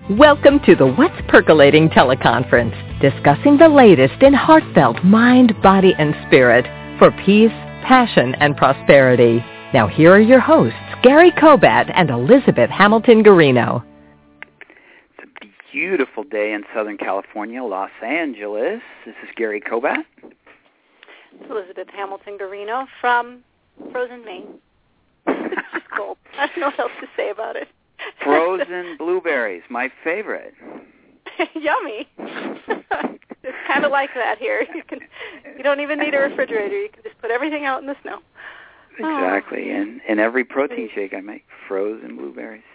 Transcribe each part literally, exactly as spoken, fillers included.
Welcome to the What's Percolating teleconference, discussing the latest in heartfelt mind, body, and spirit for peace, passion, and prosperity. Now here are your hosts, Gary Kobat and Elizabeth Hamilton Garino. It's a beautiful day in Southern California, Los Angeles. This is Gary Kobat. It's Elizabeth Hamilton Garino from frozen Maine. It's just cold. I don't know what else to say about it. Frozen blueberries, my favorite. Yummy. It's kind of like that here. You can, you don't even need a refrigerator. You can just put everything out in the snow. Exactly. Oh. And in every protein shake I make, frozen blueberries.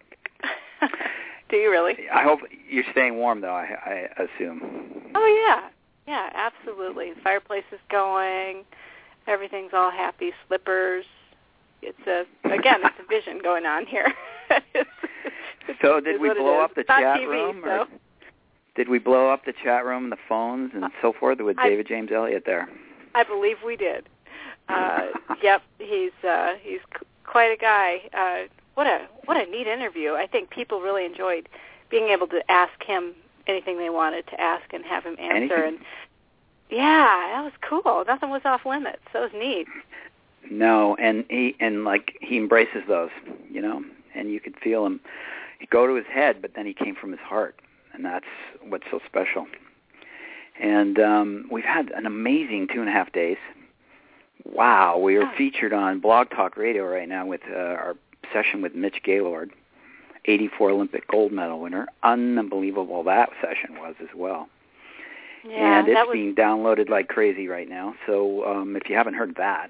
Do you really? I hope you're staying warm, though, I, I assume. Oh, yeah. Yeah, absolutely. The fireplace is going. Everything's all happy. Slippers. It's a, again, it's a vision going on here. it's, so did we blow up the chat T V, room? So. Or did we blow up the chat room and the phones and so forth with I, David James Elliott there? I believe we did. Uh, yep, he's uh, he's quite a guy. Uh, what a what a neat interview. I think people really enjoyed being able to ask him anything they wanted to ask and have him answer. Anything? And yeah, that was cool. Nothing was off limits. That was neat. No, and he and like he embraces those, you know, and you could feel him he'd go to his head, but then he came from his heart, and that's what's so special. And um, we've had an amazing two and a half days. Wow, we are oh. featured on Blog Talk Radio right now with uh, our session with Mitch Gaylord, eighty-four Olympic gold medal winner. Unbelievable that session was as well. Yeah, and it's that was... being downloaded like crazy right now. So um, if you haven't heard that,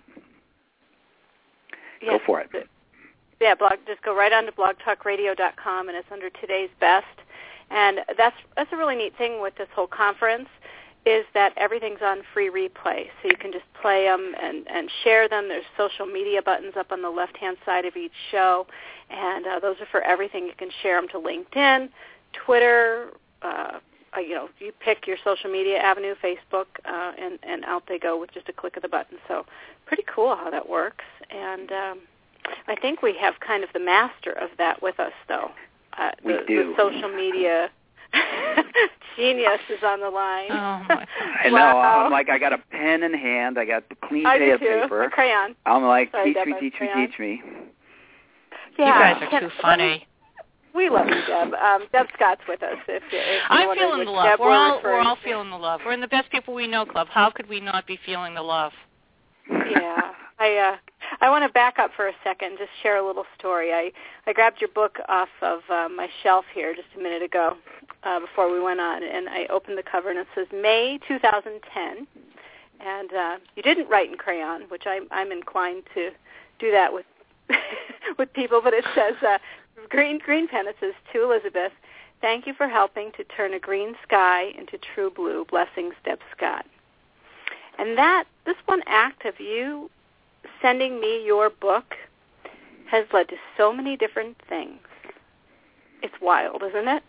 yes, go for it. Yeah, blog, just go right on to blog talk radio dot com, and it's under Today's Best. And that's that's a really neat thing with this whole conference, is that everything's on free replay. So you can just play them and, and share them. There's social media buttons up on the left-hand side of each show, and uh, those are for everything. You can share them to LinkedIn, Twitter, uh, uh, you know, you pick your social media avenue, Facebook, uh, and, and out they go with just a click of the button. So pretty cool how that works. And um, I think we have kind of the master of that with us, though. Uh, we the, do. The social media genius is on the line. Oh, my I know. Wow. I'm like, I got a pen in hand. I got the clean I do too. paper. A crayon. I'm like, Sorry, teach Deb, me, a teach crayon. me, teach me. Yeah. You guys are Can, too funny. We love you, Deb. Um, Deb Scott's with us. If, if I'm wondering feeling which the love. Deb We're all, referring we're all to. feeling the love. We're in the Best People We Know Club. How could we not be feeling the love? Yeah. I uh, I want to back up for a second, just share a little story. I, I grabbed your book off of uh, my shelf here just a minute ago uh, before we went on, and I opened the cover, and it says May two thousand ten. And uh, you didn't write in crayon, which I'm, I'm inclined to do that with with people, but it says, uh, green green pen, it says, to Elizabeth, thank you for helping to turn a green sky into true blue. Blessings, Deb Scott. And that, this one act of you sending me your book has led to so many different things. It's wild, isn't it?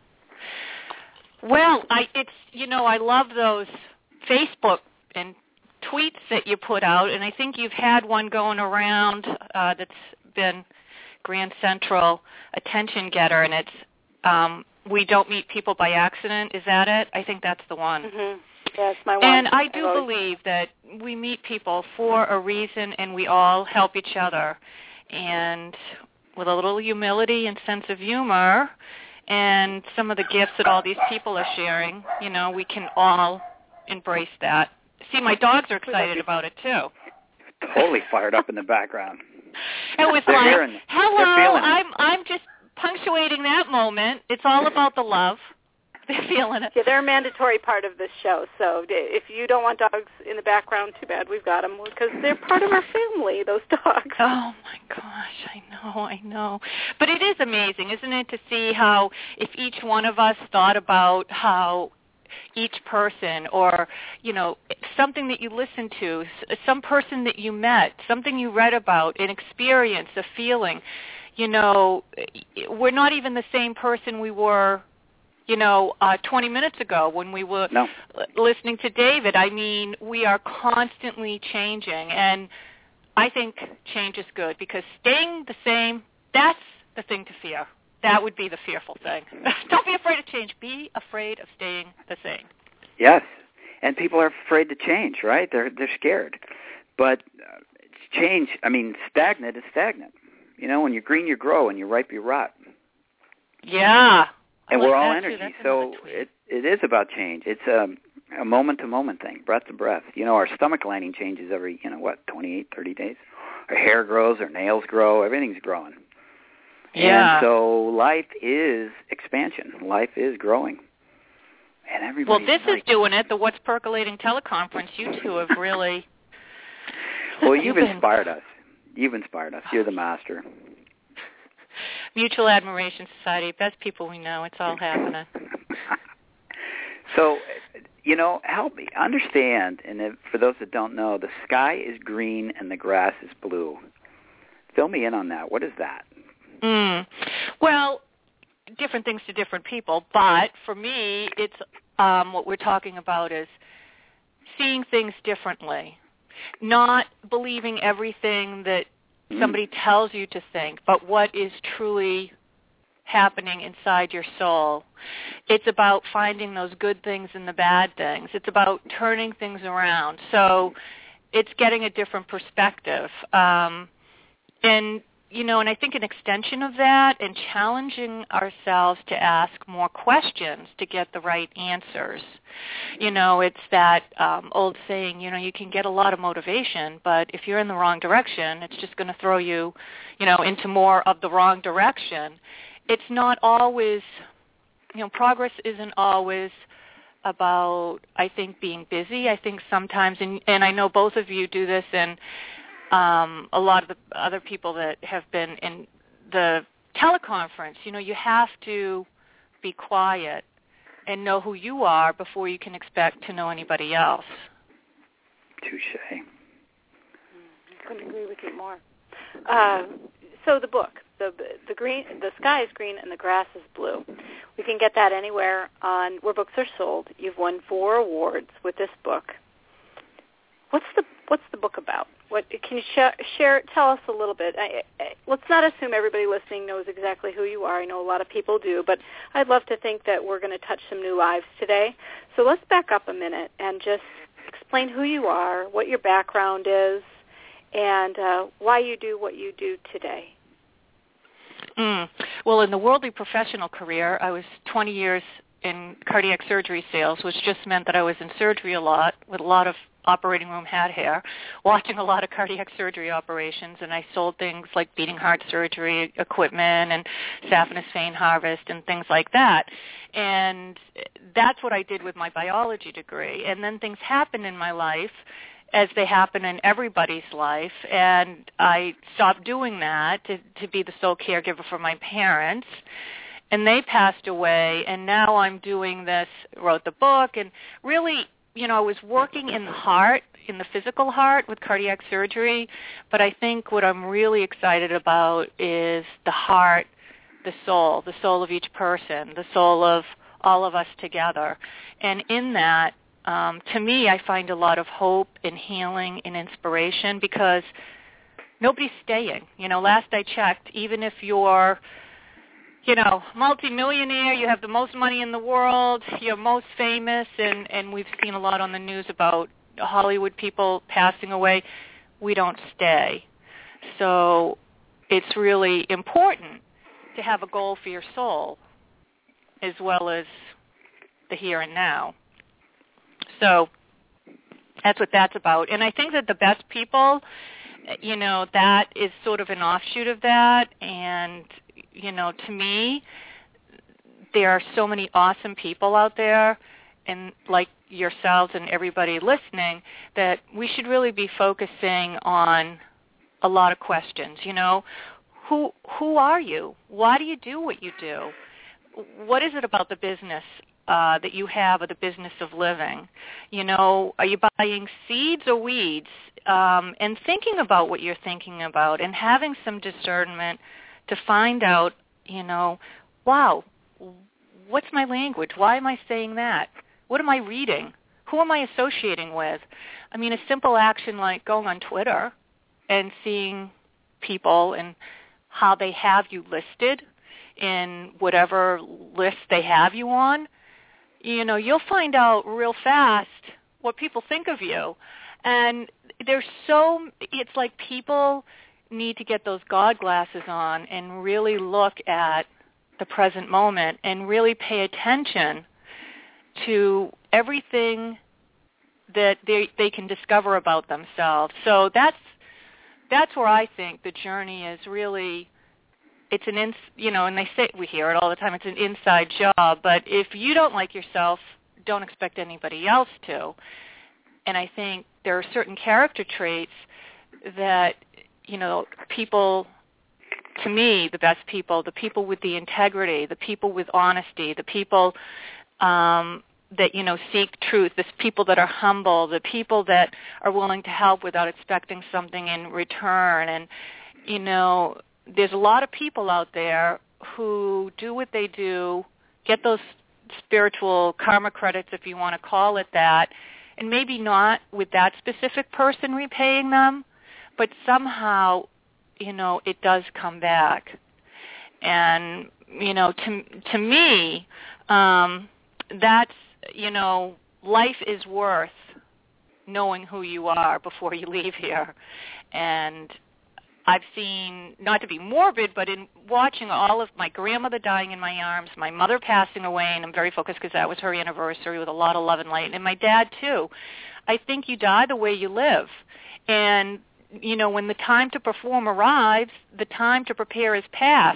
Well, I it's you know, I love those Facebook and tweets that you put out, and I think you've had one going around uh, that's been Grand Central attention getter, and it's um, we don't meet people by accident. Is that it? I think that's the one. Mm-hmm. Yeah, it's my one. And I do I believe that we meet people for a reason, and we all help each other. And with a little humility and sense of humor and some of the gifts that all these people are sharing, you know, we can all embrace that. See, my dogs are excited about it, too. Totally fired up in the background. It was They're like, hearing, hello, I'm I'm just punctuating that moment. It's all about the love. They're feeling it. Yeah, they're a mandatory part of this show. So if you don't want dogs in the background, too bad. We've got them because they're part of our family, those dogs. Oh, my gosh. I know, I know. But it is amazing, isn't it, to see how if each one of us thought about how each person or, you know, something that you listened to, some person that you met, something you read about, an experience, a feeling, you know, we're not even the same person we were, you know, uh, twenty minutes ago when we were no. listening to David. I mean, we are constantly changing, and I think change is good because staying the same, that's the thing to fear. that would be the fearful thing. Don't be afraid of change. Be afraid of staying the same. Yes, and people are afraid to change, right? They're they're scared. But uh, change, I mean, stagnant is stagnant. You know, when you're green, you grow, and you're ripe, you rot. Yeah. And like we're all energy, so it it is about change. It's a, a moment-to-moment thing, breath to breath. You know, our stomach lining changes every, you know, what, twenty-eight, thirty days? Our hair grows, our nails grow, everything's growing. Yeah. And so life is expansion. Life is growing. And everybody. Well, this like, is doing it. The What's Percolating teleconference. You two have really. Well, you've, you've inspired been... us. You've inspired us. You're the master. Mutual Admiration Society, best people we know. It's all happening. So, you know, help me understand. And if, for those that don't know, the sky is green and the grass is blue. Fill me in on that. What is that? Mm. Well, different things to different people, but for me, it's um, what we're talking about is seeing things differently, not believing everything that mm. somebody tells you to think, but what is truly happening inside your soul. It's about finding those good things and the bad things. It's about turning things around. So it's getting a different perspective. Um, and You know, and I think an extension of that and challenging ourselves to ask more questions to get the right answers. You know, it's that um, old saying, you know, you can get a lot of motivation, but if you're in the wrong direction, it's just going to throw you, you know, into more of the wrong direction. It's not always, you know, progress isn't always about, I think, being busy. I think sometimes, and, and I know both of you do this, and Um, a lot of the other people that have been in the teleconference, you know, you have to be quiet and know who you are before you can expect to know anybody else. Touche. I couldn't agree with you more. Uh, so the book, the the green, the sky is green and the grass is blue. We can get that anywhere on where books are sold. You've won four awards with this book. What's the What's the book about? What can you share? share tell us a little bit. I, I, let's not assume everybody listening knows exactly who you are. I know a lot of people do, but I'd love to think that we're going to touch some new lives today. So let's back up a minute and just explain who you are, what your background is, and uh, why you do what you do today. Mm. Well, in the worldly professional career, I was twenty years in cardiac surgery sales, which just meant that I was in surgery a lot with a lot of operating room hat hair, watching a lot of cardiac surgery operations, and I sold things like beating heart surgery equipment and saphenous vein harvest and things like that. And that's what I did with my biology degree. And then things happened in my life, as they happen in everybody's life, and I stopped doing that to, to be the sole caregiver for my parents. And they passed away, and now I'm doing this, wrote the book, and really, you know, I was working in the heart, in the physical heart with cardiac surgery, but I think what I'm really excited about is the heart, the soul, the soul of each person, the soul of all of us together. And in that, um, to me, I find a lot of hope and healing and inspiration because nobody's staying. You know, last I checked, even if you're you know, multimillionaire, you have the most money in the world, you're most famous, and, and we've seen a lot on the news about Hollywood people passing away. We don't stay. So it's really important to have a goal for your soul as well as the here and now. So that's what that's about. And I think that the best people, you know, that is sort of an offshoot of that, and you know, to me, there are so many awesome people out there, and like yourselves and everybody listening, that we should really be focusing on a lot of questions. You know, who who are you? Why do you do what you do? What is it about the business uh, that you have, or the business of living? You know, are you buying seeds or weeds? Um, and thinking about what you're thinking about, and having some discernment to find out, you know, wow, what's my language? Why am I saying that? What am I reading? Who am I associating with? I mean, a simple action like going on Twitter and seeing people and how they have you listed in whatever list they have you on, you know, you'll find out real fast what people think of you. And there's so, it's like people need to get those God glasses on and really look at the present moment and really pay attention to everything that they they can discover about themselves. So that's that's where I think the journey is really, it's an, ins, you know, and they say, we hear it all the time, it's an inside job, but if you don't like yourself, don't expect anybody else to. And I think there are certain character traits that, you know, people, to me, the best people, the people with the integrity, the people with honesty, the people um, that, you know, seek truth, the people that are humble, the people that are willing to help without expecting something in return. And, you know, there's a lot of people out there who do what they do, get those spiritual karma credits, if you want to call it that, and maybe not with that specific person repaying them, but somehow, you know, it does come back. And, you know, to to me, um, that's, you know, life is worth knowing who you are before you leave here. And I've seen, not to be morbid, but in watching all of my grandmother dying in my arms, my mother passing away, and I'm very focused because that was her anniversary with a lot of love and light, and my dad too. I think you die the way you live. And, you know, when the time to perform arrives, the time to prepare is past.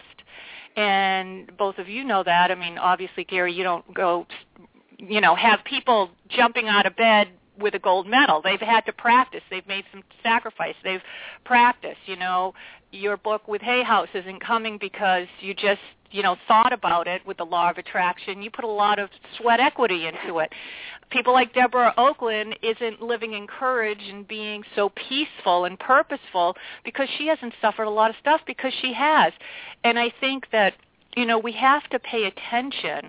And both of you know that. I mean, obviously, Gary, you don't go, you know, have people jumping out of bed with a gold medal. They've had to practice. They've made some sacrifice. They've practiced. You know, your book with Hay House isn't coming because you just, you know, thought about it with the law of attraction. You put a lot of sweat equity into it. People like Deborah Oakland isn't living in courage and being so peaceful and purposeful because she hasn't suffered a lot of stuff, because she has. And I think that, you know, we have to pay attention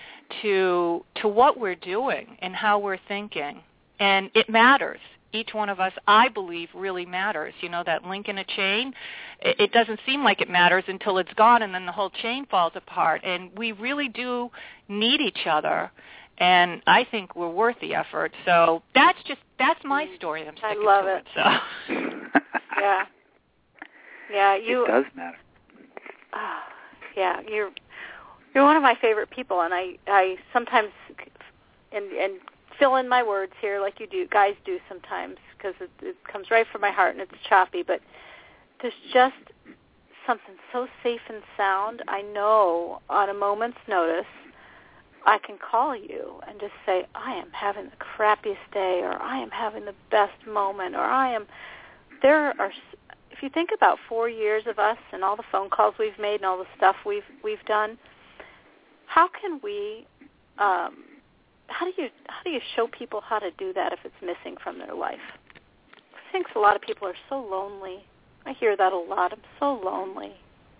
to to what we're doing and how we're thinking. And it matters. Each one of us, I believe, really matters. You know, that link in a chain, it, it doesn't seem like it matters until it's gone, and then the whole chain falls apart. And we really do need each other. And I think we're worth the effort. So that's just, that's my story. I'm sticking I love to it. it. So. Yeah. Yeah, you. It does matter. Oh, yeah, you're you're one of my favorite people, and I, I sometimes, and and fill in my words here like you do, guys do sometimes, because it, it comes right from my heart and it's choppy, but there's just something so safe and sound. I know on a moment's notice I can call you and just say, I am having the crappiest day, or I am having the best moment, or I am, there are, if you think about four years of us and all the phone calls we've made and all the stuff we've we've done, how can we, um, how do you how do you show people how to do that if it's missing from their life? I think a lot of people are so lonely. I hear that a lot. I'm so lonely.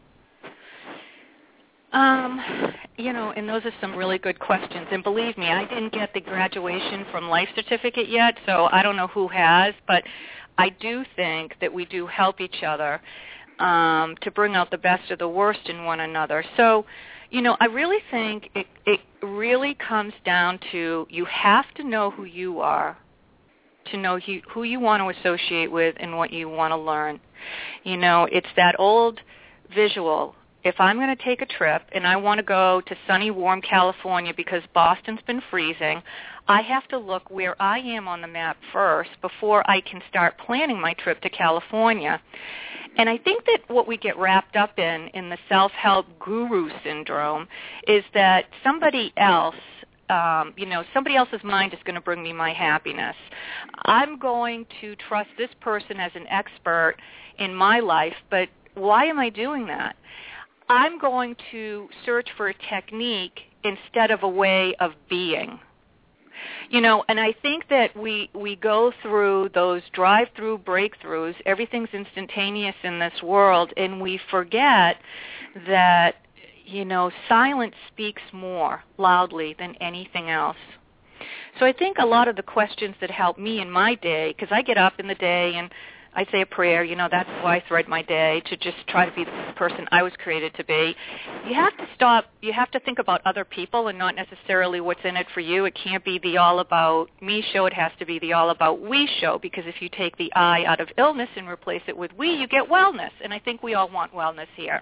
Um, you know, and those are some really good questions. And believe me, I didn't get the graduation from life certificate yet, so I don't know who has, but I do think that we do help each other um, to bring out the best or the worst in one another. So, you know, I really think it, it really comes down to you have to know who you are to know who, who you want to associate with and what you want to learn. You know, it's that old visual. If I'm going to take a trip and I want to go to sunny, warm California because Boston's been freezing, I have to look where I am on the map first before I can start planning my trip to California. And I think that what we get wrapped up in, in the self-help guru syndrome, is that somebody else, um, you know, somebody else's mind is going to bring me my happiness. I'm going to trust this person as an expert in my life, but why am I doing that? I'm going to search for a technique instead of a way of being. You know, and I think that we, we go through those drive-through breakthroughs. Everything's instantaneous in this world, and we forget that, you know, silence speaks more loudly than anything else. So I think a lot of the questions that help me in my day, because I get up in the day and I say a prayer. You know, that's why I thread my day, to just try to be the person I was created to be. You have to stop. You have to think about other people and not necessarily what's in it for you. It can't be the all about me show. It has to be the all about we show, because if you take the I out of illness and replace it with we, you get wellness. And I think we all want wellness here.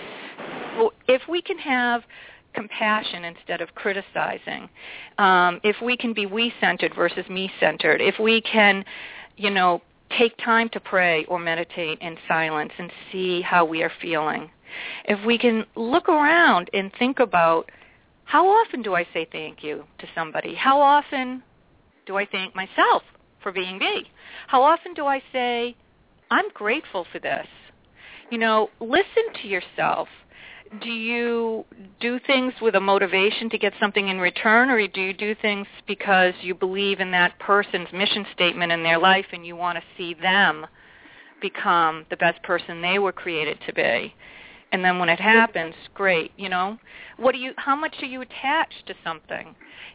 So if we can have compassion instead of criticizing, um, if we can be we-centered versus me-centered, if we can, you know, take time to pray or meditate in silence and see how we are feeling, if we can look around and think about, how often do I say thank you to somebody? How often do I thank myself for being me? How often do I say, I'm grateful for this? You know, listen to yourself. Do you do things with a motivation to get something in return, or do you do things because you believe in that person's mission statement in their life and you want to see them become the best person they were created to be? And then when it happens, great, you know. What do you? How much are you attached to something?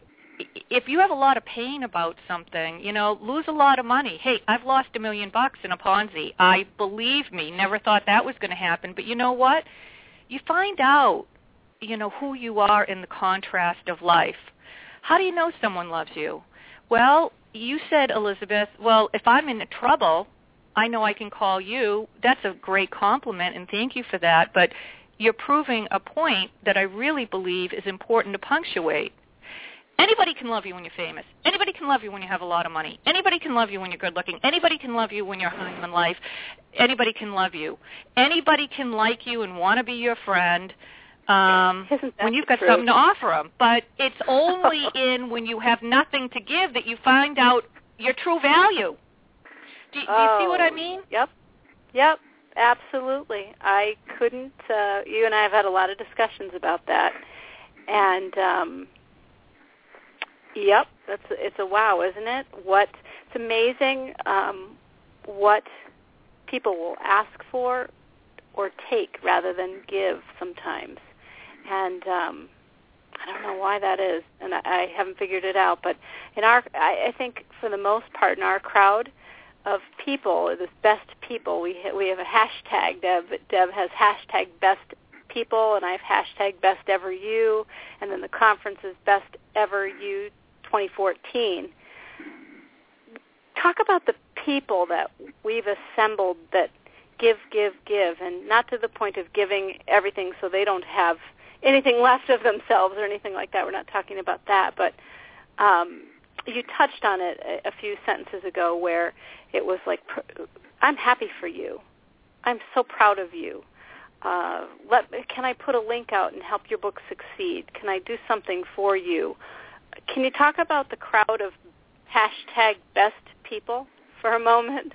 If you have a lot of pain about something, you know, lose a lot of money. Hey, I've lost a million bucks in a Ponzi. I, believe me, never thought that was going to happen. But you know what? You find out, you know, who you are in the contrast of life. How do you know someone loves you? Well, you said, Elizabeth, well, if I'm in trouble, I know I can call you. That's a great compliment, and thank you for that. But you're proving a point that I really believe is important to punctuate. Anybody can love you when you're famous. Anybody can love you when you have a lot of money. Anybody can love you when you're good looking. Anybody can love you when you're high in life. Anybody can love you. Anybody can like you and want to be your friend um, when you've got true? something to offer them. But it's only in when you have nothing to give that you find out your true value. Do, do oh, you see what I mean? Yep. Yep. Absolutely. I couldn't. Uh, you and I have had a lot of discussions about that, and. Um, Yep, that's it's a wow, isn't it? What it's amazing um, what people will ask for or take rather than give sometimes, and um, I don't know why that is, and I, I haven't figured it out. But in our, I, I think for the most part, in our crowd of people, this best people, we ha- we have a hashtag. Deb Deb has hashtag best people, and I've hashtag best ever you, and then the conference is best ever you twenty fourteen. Talk about the people that we've assembled that give, give, give, and not to the point of giving everything so they don't have anything left of themselves or anything like that. We're not talking about that, but um, you touched on it a, a few sentences ago where it was like, I'm happy for you. I'm so proud of you. Uh, let, can I put a link out and help your book succeed? Can I do something for you? Can you talk about the crowd of hashtag best people for a moment?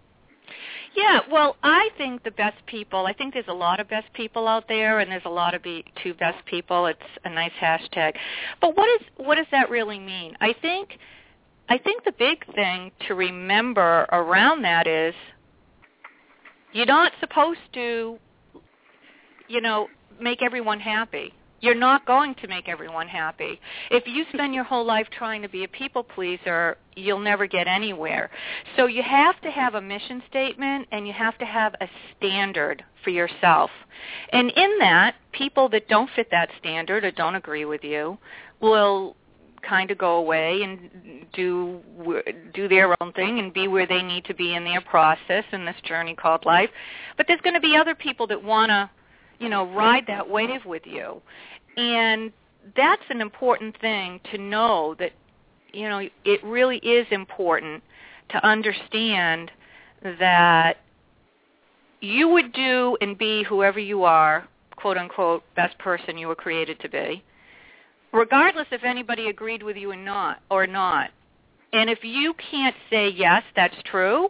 Yeah, well, I think the best people, I think there's a lot of best people out there, and there's a lot of be, two best people. It's a nice hashtag. But what is what does that really mean? I think I think the big thing to remember around that is you're not supposed to, you know, make everyone happy. You're not going to make everyone happy. If you spend your whole life trying to be a people pleaser, you'll never get anywhere. So you have to have a mission statement, and you have to have a standard for yourself. And in that, people that don't fit that standard or don't agree with you will kind of go away and do do their own thing and be where they need to be in their process in this journey called life. But there's going to be other people that want to, you know, ride that wave with you. And that's an important thing to know, that, you know, it really is important to understand that you would do and be whoever you are, quote unquote, best person you were created to be, regardless if anybody agreed with you or not or not. And if you can't say yes, that's true,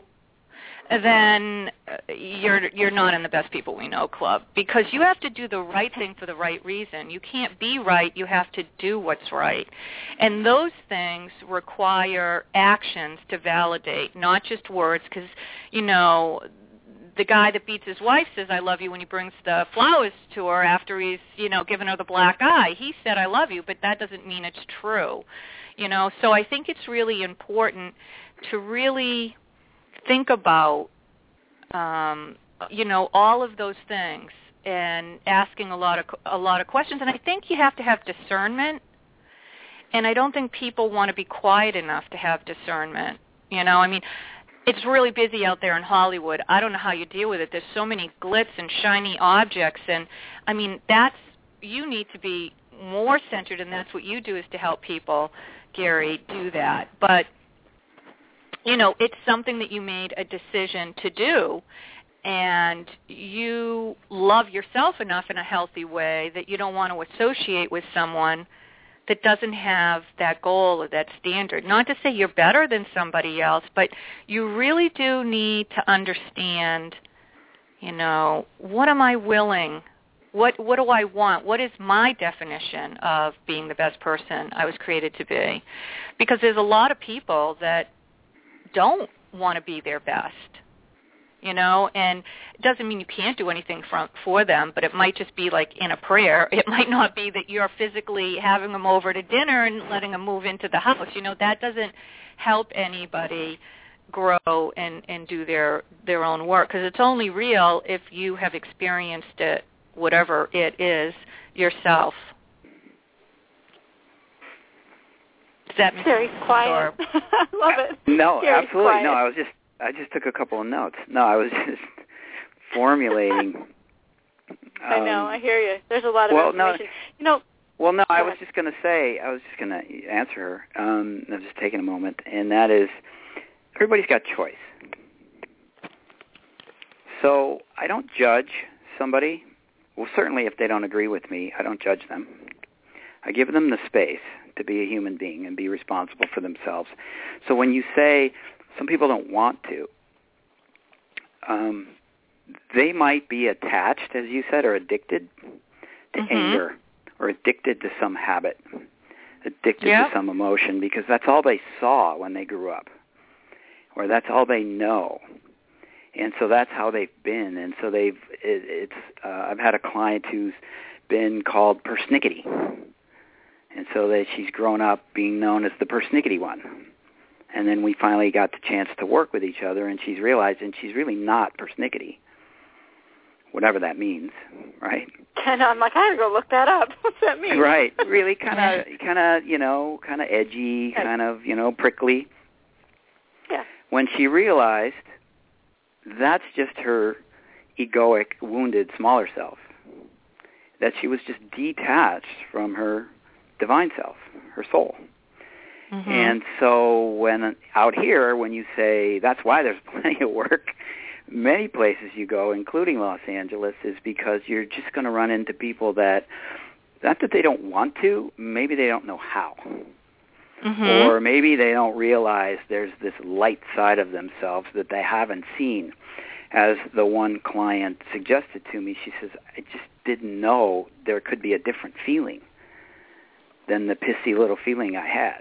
then you're you're not in the Best People We Know club, because you have to do the right thing for the right reason. You can't be right. You have to do what's right. And those things require actions to validate, not just words, because, you know, the guy that beats his wife says, I love you, when he brings the flowers to her after he's, you know, given her the black eye. He said, I love you, but that doesn't mean it's true. You know, so I think it's really important to really think about um, you know, all of those things, and asking a lot of a lot of questions. And I think you have to have discernment. And I don't think people want to be quiet enough to have discernment. You know, I mean, it's really busy out there in Hollywood. I don't know how you deal with it. There's so many glitz and shiny objects. And, I mean, that's, you need to be more centered, and that's what you do, is to help people, Gary, do that. But, you know, it's something that you made a decision to do. And you love yourself enough in a healthy way that you don't want to associate with someone that doesn't have that goal or that standard. Not to say you're better than somebody else, but you really do need to understand, you know, what am I willing, what what do I want, what is my definition of being the best person I was created to be? Because there's a lot of people that don't want to be their best. You know, and it doesn't mean you can't do anything from, for them, but it might just be like in a prayer. It might not be that you're physically having them over to dinner and letting them move into the house. You know, that doesn't help anybody grow and, and do their, their own work, because it's only real if you have experienced it, whatever it is, yourself. Does that make Very quiet. Or, I love it. No, Very absolutely. quiet. No, I was just I just took a couple of notes. No, I was just formulating. Um, I know. I hear you. There's a lot of well, information. No, you know. Well, no, I was just going to say, I was just going to answer her. Um, I'm just taking a moment, and that is, everybody's got choice. So I don't judge somebody. Well, certainly if they don't agree with me, I don't judge them. I give them the space to be a human being and be responsible for themselves. So when you say some people don't want to, um, they might be attached, as you said, or addicted to mm-hmm. anger, or addicted to some habit, addicted yep. to some emotion, because that's all they saw when they grew up, or that's all they know. And so that's how they've been. And so they've, it, it's, uh, I've had a client who's been called persnickety. And so that she's grown up being known as the persnickety one. And then we finally got the chance to work with each other, and she's realized, and she's really not persnickety, whatever that means, right? And I'm like, I gotta go look that up. What's that mean? Right, really kind of, kind of, you know, kind of edgy, kind of, you know, prickly. Yeah. When she realized that's just her egoic, wounded, smaller self, that she was just detached from her divine self, her soul. Mm-hmm. And so when out here, when you say that's why there's plenty of work, many places you go, including Los Angeles, is because you're just going to run into people that, not that they don't want to, maybe they don't know how. Mm-hmm. Or maybe they don't realize there's this light side of themselves that they haven't seen. As the one client suggested to me, she says, I just didn't know there could be a different feeling than the pissy little feeling I had.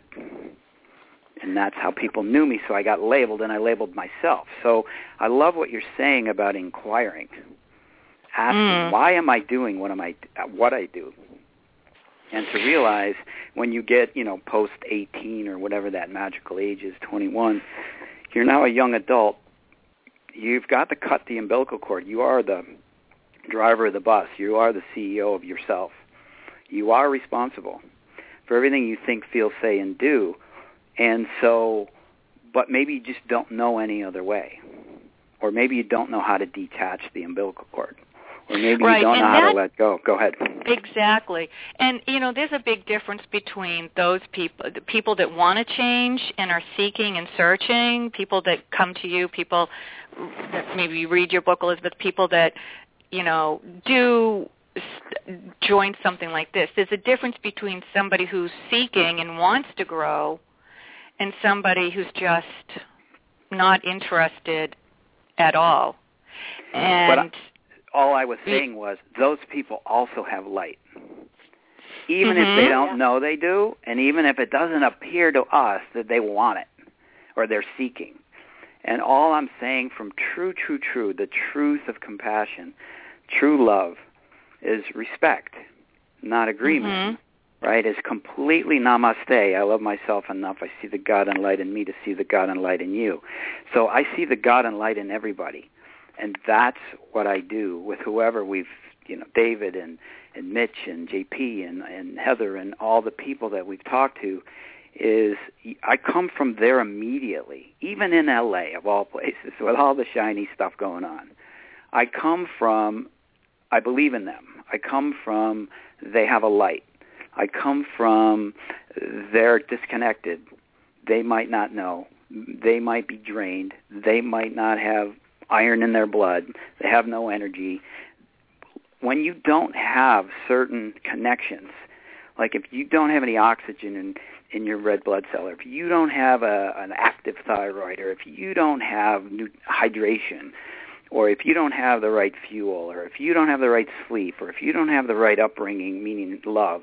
And that's how people knew me, so I got labeled, and I labeled myself. So I love what you're saying about inquiring. Asking, mm. why am I doing what am I what I do? And to realize when you get, you know, post eighteen or whatever that magical age is, twenty-one, you're now a young adult. You've got to cut the umbilical cord. You are the driver of the bus. You are the C E O of yourself. You are responsible for everything you think, feel, say, and do. And so, but maybe you just don't know any other way. Or maybe you don't know how to detach the umbilical cord. Or maybe right. you don't and know that, how to let go. Go ahead. Exactly. And, you know, there's a big difference between those people, the people that want to change and are seeking and searching, people that come to you, people that maybe read your book, Elizabeth, people that, you know, do join something like this. There's a difference between somebody who's seeking and wants to grow and somebody who's just not interested at all. And I, all I was saying was those people also have light. Even mm-hmm. if they don't know they do, and even if it doesn't appear to us that they want it or they're seeking. And all I'm saying from true, true, true, the truth of compassion, true love, is respect, not agreement, mm-hmm. right? It's completely namaste. I love myself enough. I see the God and light in me to see the God and light in you. So I see the God and light in everybody. and that's what I do with whoever we've, you know, David and, and Mitch and J P and, and Heather and all the people that we've talked to, is I come from there immediately, even in L A of all places, with all the shiny stuff going on. I come from, I believe in them. I come from, they have a light. I come from, they're disconnected. They might not know. They might be drained. They might not have iron in their blood. They have no energy. When you don't have certain connections, like if you don't have any oxygen in, in your red blood cell, or if you don't have a, an active thyroid, or if you don't have new hydration, or if you don't have the right fuel, or if you don't have the right sleep, or if you don't have the right upbringing, meaning love,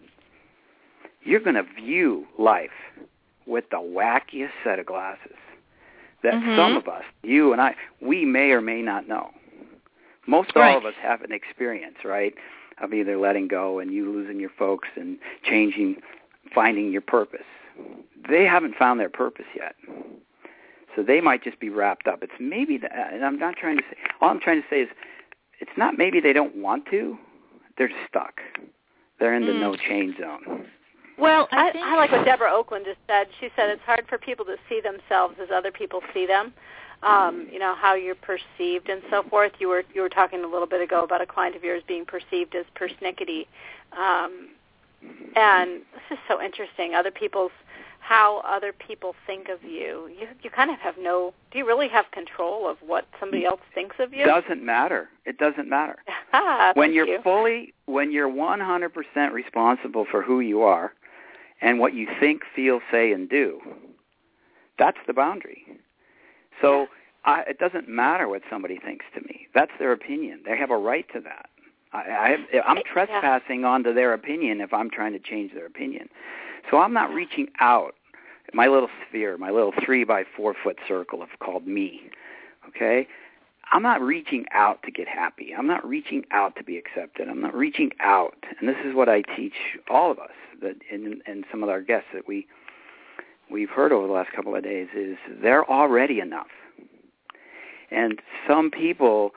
you're going to view life with the wackiest set of glasses that mm-hmm. some of us, you and I, we may or may not know. Most right. all of us have an experience, right, of either letting go and you losing your folks and changing, finding your purpose. They haven't found their purpose yet. So they might just be wrapped up. It's maybe, the, and I'm not trying to say, all I'm trying to say is it's not maybe they don't want to, they're stuck. They're in the mm. no change zone. Well, I, I like what Deborah Oakland just said. She said it's hard for people to see themselves as other people see them. Um, you know, how you're perceived and so forth. You were you were talking a little bit ago about a client of yours being perceived as persnickety. Um, and this is so interesting. Other people's, how other people think of you. You you kind of have no, do you really have control of what somebody else thinks of you? It doesn't matter. It doesn't matter. ah, when you're you. fully, when you're one hundred percent responsible for who you are and what you think, feel, say, and do, that's the boundary. So I, it doesn't matter what somebody thinks to me. That's their opinion. They have a right to that. I, I have, I'm trespassing yeah. onto their opinion if I'm trying to change their opinion. So I'm not reaching out. My little sphere, my little three by four foot circle of called me, okay? I'm not reaching out to get happy. I'm not reaching out to be accepted. I'm not reaching out. And this is what I teach all of us, that, and, and some of our guests that we we've heard over the last couple of days, is they're already enough. And some people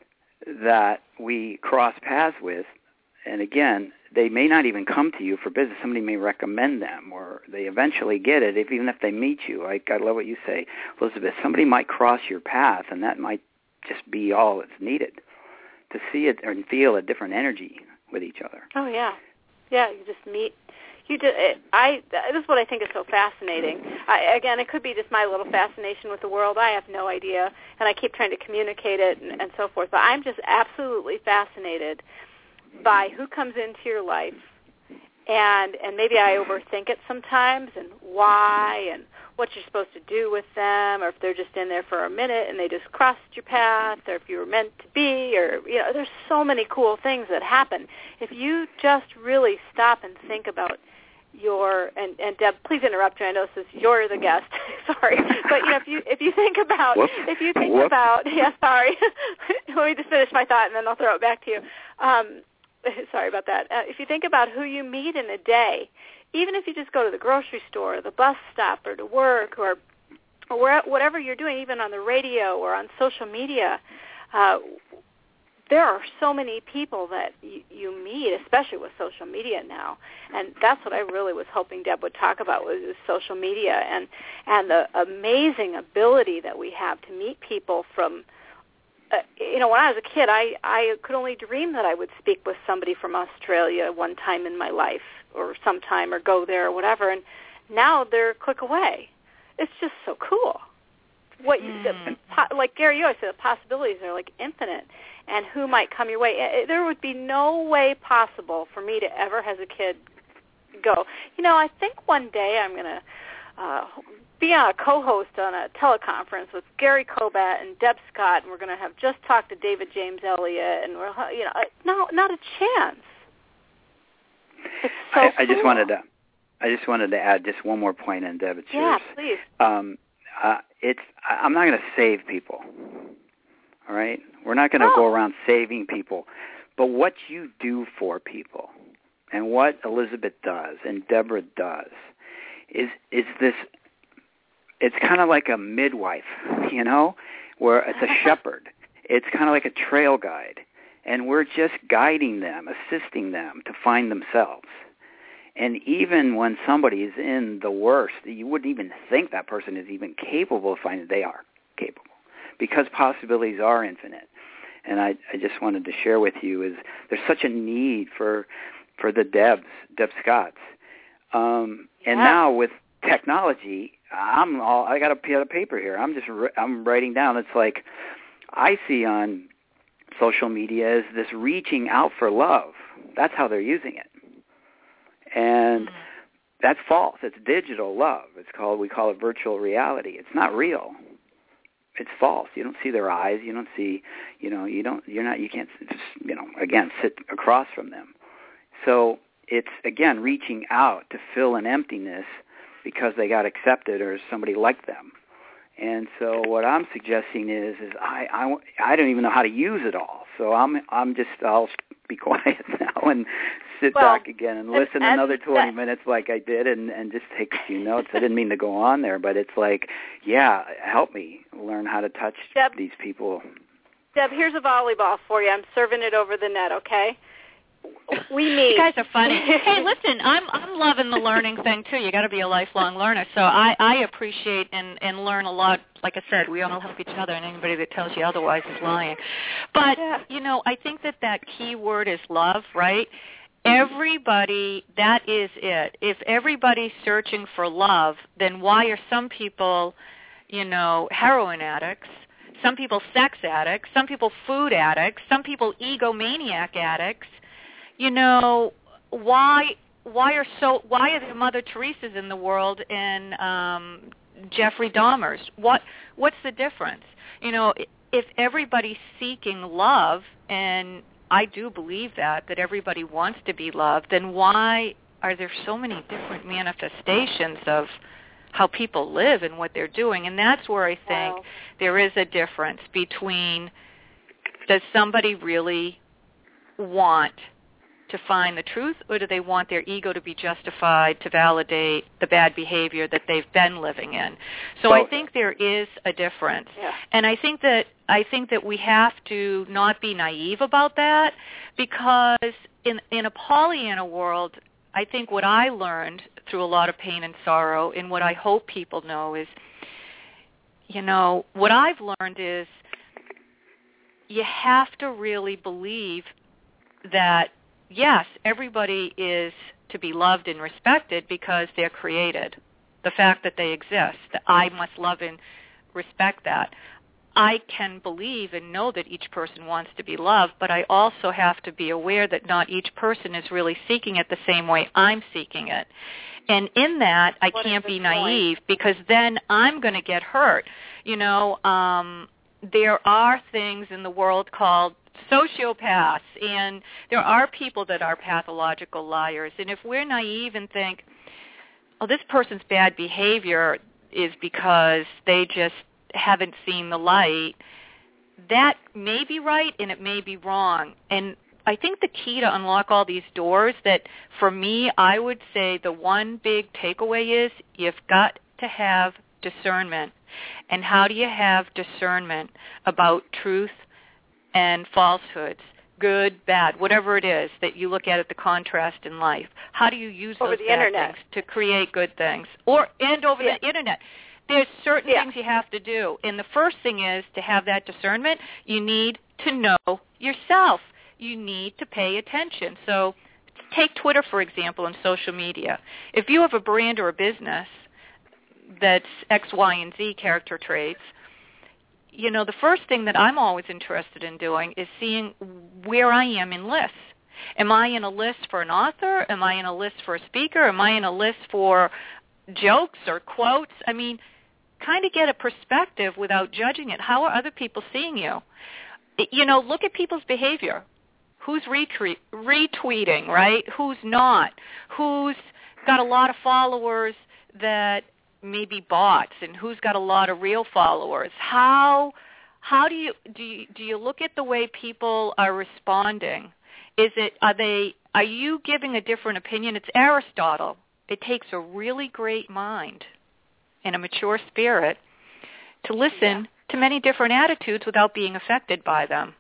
that we cross paths with, and again, they may not even come to you for business. Somebody may recommend them, or they eventually get it, if, even if they meet you. Like, I love what you say, Elizabeth. Somebody might cross your path, and that might just be all that's needed to see it and feel a different energy with each other. Oh, yeah. Yeah, you just meet. You do, it, I, this is what I think is so fascinating. I, again, it could be just my little fascination with the world. I have no idea, and I keep trying to communicate it and, and so forth. But I'm just absolutely fascinated by who comes into your life, and and maybe I overthink it sometimes, and why, and what you're supposed to do with them, or if they're just in there for a minute and they just crossed your path, or if you were meant to be, or, you know, there's so many cool things that happen. If you just really stop and think about your, and, and Deb, please interrupt me. I know this is, you're the guest. Sorry, but you know, if you if you think about Whoops. if you think Whoops. about yeah, sorry. Let me just finish my thought, and then I'll throw it back to you. Um, sorry about that. Uh, if you think about who you meet in a day, even if you just go to the grocery store, or the bus stop, or to work, or or where, whatever you're doing, even on the radio or on social media. Uh, There are so many people that you, you meet, especially with social media now, and that's what I really was hoping Deb would talk about, was, was social media and and the amazing ability that we have to meet people from. Uh, you know, when I was a kid, I I could only dream that I would speak with somebody from Australia one time in my life, or sometime, or go there, or whatever. And now they're a click away. It's just so cool. What you mm. the, like Gary, you always say the possibilities are like infinite. And who might come your way. There would be no way possible for me to ever, as a kid, go, you know, I think one day I'm going to uh, be on a co-host on a teleconference with Gary Kobat and Deb Scott, and we're going to have just talked to David James Elliott, and we're, you know, no, not a chance. It's so I, I cool. just wanted to, I just wanted to add just one more point on Deb. It's yeah, yours. please. Um, uh, it's I'm not going to save people. All right? We're not going to oh. go around saving people. But what you do for people, and what Elizabeth does and Deborah does, is is this, it's kind of like a midwife, you know, where it's a shepherd. It's kind of like a trail guide, and we're just guiding them, assisting them to find themselves. And even when somebody is in the worst, you wouldn't even think that person is even capable of finding it. They are capable, because possibilities are infinite. And I, I just wanted to share with you is there's such a need for for the Debs, Deb Scotts. Um, and yeah. now with technology, I'm all I got a piece of paper here. I'm just I'm writing down. It's like I see on social media is this reaching out for love. That's how they're using it. And mm. that's false. It's digital love. It's called, we call it virtual reality. It's not real. It's false. You don't see their eyes. You don't see, you know, you don't, you're not, you can't just, you know, again, sit across from them. So it's, again, reaching out to fill an emptiness because they got accepted or somebody liked them. And so what I'm suggesting is, is I, I, I don't even know how to use it all. So I'm, I'm just, I'll be quiet now and sit well, back again and listen and, another twenty that, minutes like I did and, and just take a few notes. I didn't mean to go on there, but it's like, yeah, help me learn how to touch Deb, these people. Deb, here's a volleyball for you. I'm serving it over the net, okay? We meet. You guys are funny. Hey, listen, I'm I'm loving the learning thing too. You got to be a lifelong learner. So I, I appreciate and, and learn a lot. Like I said, we all help each other, and anybody that tells you otherwise is lying. But yeah. you know, I think that that key word is love, right? Everybody, that is it. If everybody's searching for love, then why are some people, you know, heroin addicts? Some people sex addicts. Some people food addicts. Some people egomaniac addicts. You know, why why are so why are there Mother Teresa's in the world and um, Jeffrey Dahmer's? What what's the difference? You know, if everybody's seeking love, and I do believe that that everybody wants to be loved, then why are there so many different manifestations of how people live and what they're doing? And that's where I think wow. there is a difference between, does somebody really want to find the truth, or do they want their ego to be justified to validate the bad behavior that they've been living in? So I think there is a difference. Yeah. And I think that I think that we have to not be naive about that, because in in a Pollyanna world, I think what I learned through a lot of pain and sorrow, and what I hope people know is, you know, what I've learned is you have to really believe that yes, everybody is to be loved and respected because they're created. The fact that they exist, that I must love and respect that. I can believe and know that each person wants to be loved, but I also have to be aware that not each person is really seeking it the same way I'm seeking it. And in that, I what can't be point? naive, because then I'm going to get hurt. You know, um, there are things in the world called sociopaths, and there are people that are pathological liars. And if we're naive and think, oh, this person's bad behavior is because they just haven't seen the light, that may be right and it may be wrong. And I think the key to unlock all these doors, that for me, I would say the one big takeaway is you've got to have discernment. And how do you have discernment about truth and falsehoods, good, bad, whatever it is that you look at at the contrast in life? How do you use over those the bad internet things to create good things? Or and over yeah. the internet. There's certain yeah. things you have to do. And the first thing is, to have that discernment, you need to know yourself. You need to pay attention. So take Twitter, for example, and social media. If you have a brand or a business that's X, Y, and Z character traits, you know, the first thing that I'm always interested in doing is seeing where I am in lists. Am I in a list for an author? Am I in a list for a speaker? Am I in a list for jokes or quotes? I mean, kind of get a perspective without judging it. How are other people seeing you? You know, look at people's behavior. Who's retweet, retweeting, right? Who's not? Who's got a lot of followers that maybe bots, and who's got a lot of real followers? How how do you do you, do you look at the way people are responding? Is it are they are you giving a different opinion? It's Aristotle. It takes a really great mind and a mature spirit to listen yeah. to many different attitudes without being affected by them.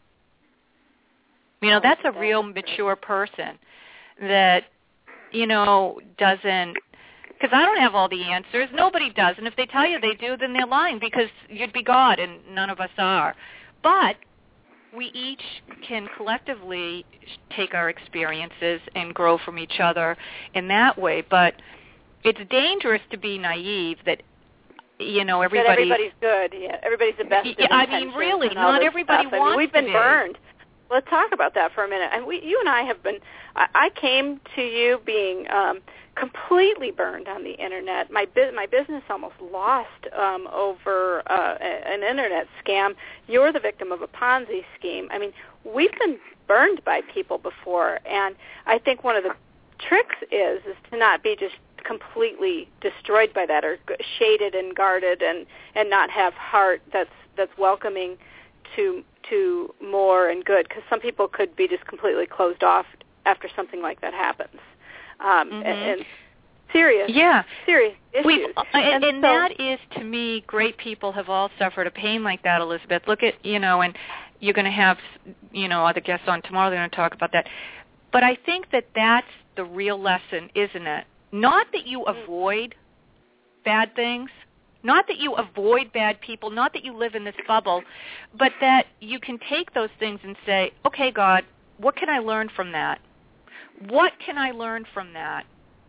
You know, that's a real mature person that, you know, doesn't, because I don't have all the answers. Nobody does. And if they tell you they do, then they're lying, because you'd be God, and none of us are. But we each can collectively take our experiences and grow from each other in that way. But it's dangerous to be naive that, you know, everybody, everybody's good. Yeah, everybody's the best. Yeah, I mean, really, not everybody stuff. wants I mean, we've been to be. burned. Let's talk about that for a minute. And we, you and I have been. I, I came to you being um, completely burned on the internet. My bu- my business almost lost um, over uh, an internet scam. You're the victim of a Ponzi scheme. I mean, we've been burned by people before, and I think one of the tricks is is to not be just completely destroyed by that, or shaded and guarded, and, and not have heart that's that's welcoming to to more and good, because some people could be just completely closed off after something like that happens. Um, mm-hmm. and, and serious, yeah. serious issues. We've, and, and, and so, that is, to me, great people have all suffered a pain like that, Elizabeth. Look at, you know, and you're going to have, you know, other guests on tomorrow. They're going to talk about that. But I think that that's the real lesson, isn't it? Not that you avoid bad things, not that you avoid bad people, not that you live in this bubble, but that you can take those things and say, okay, God, what can I learn from that? What can I learn from that?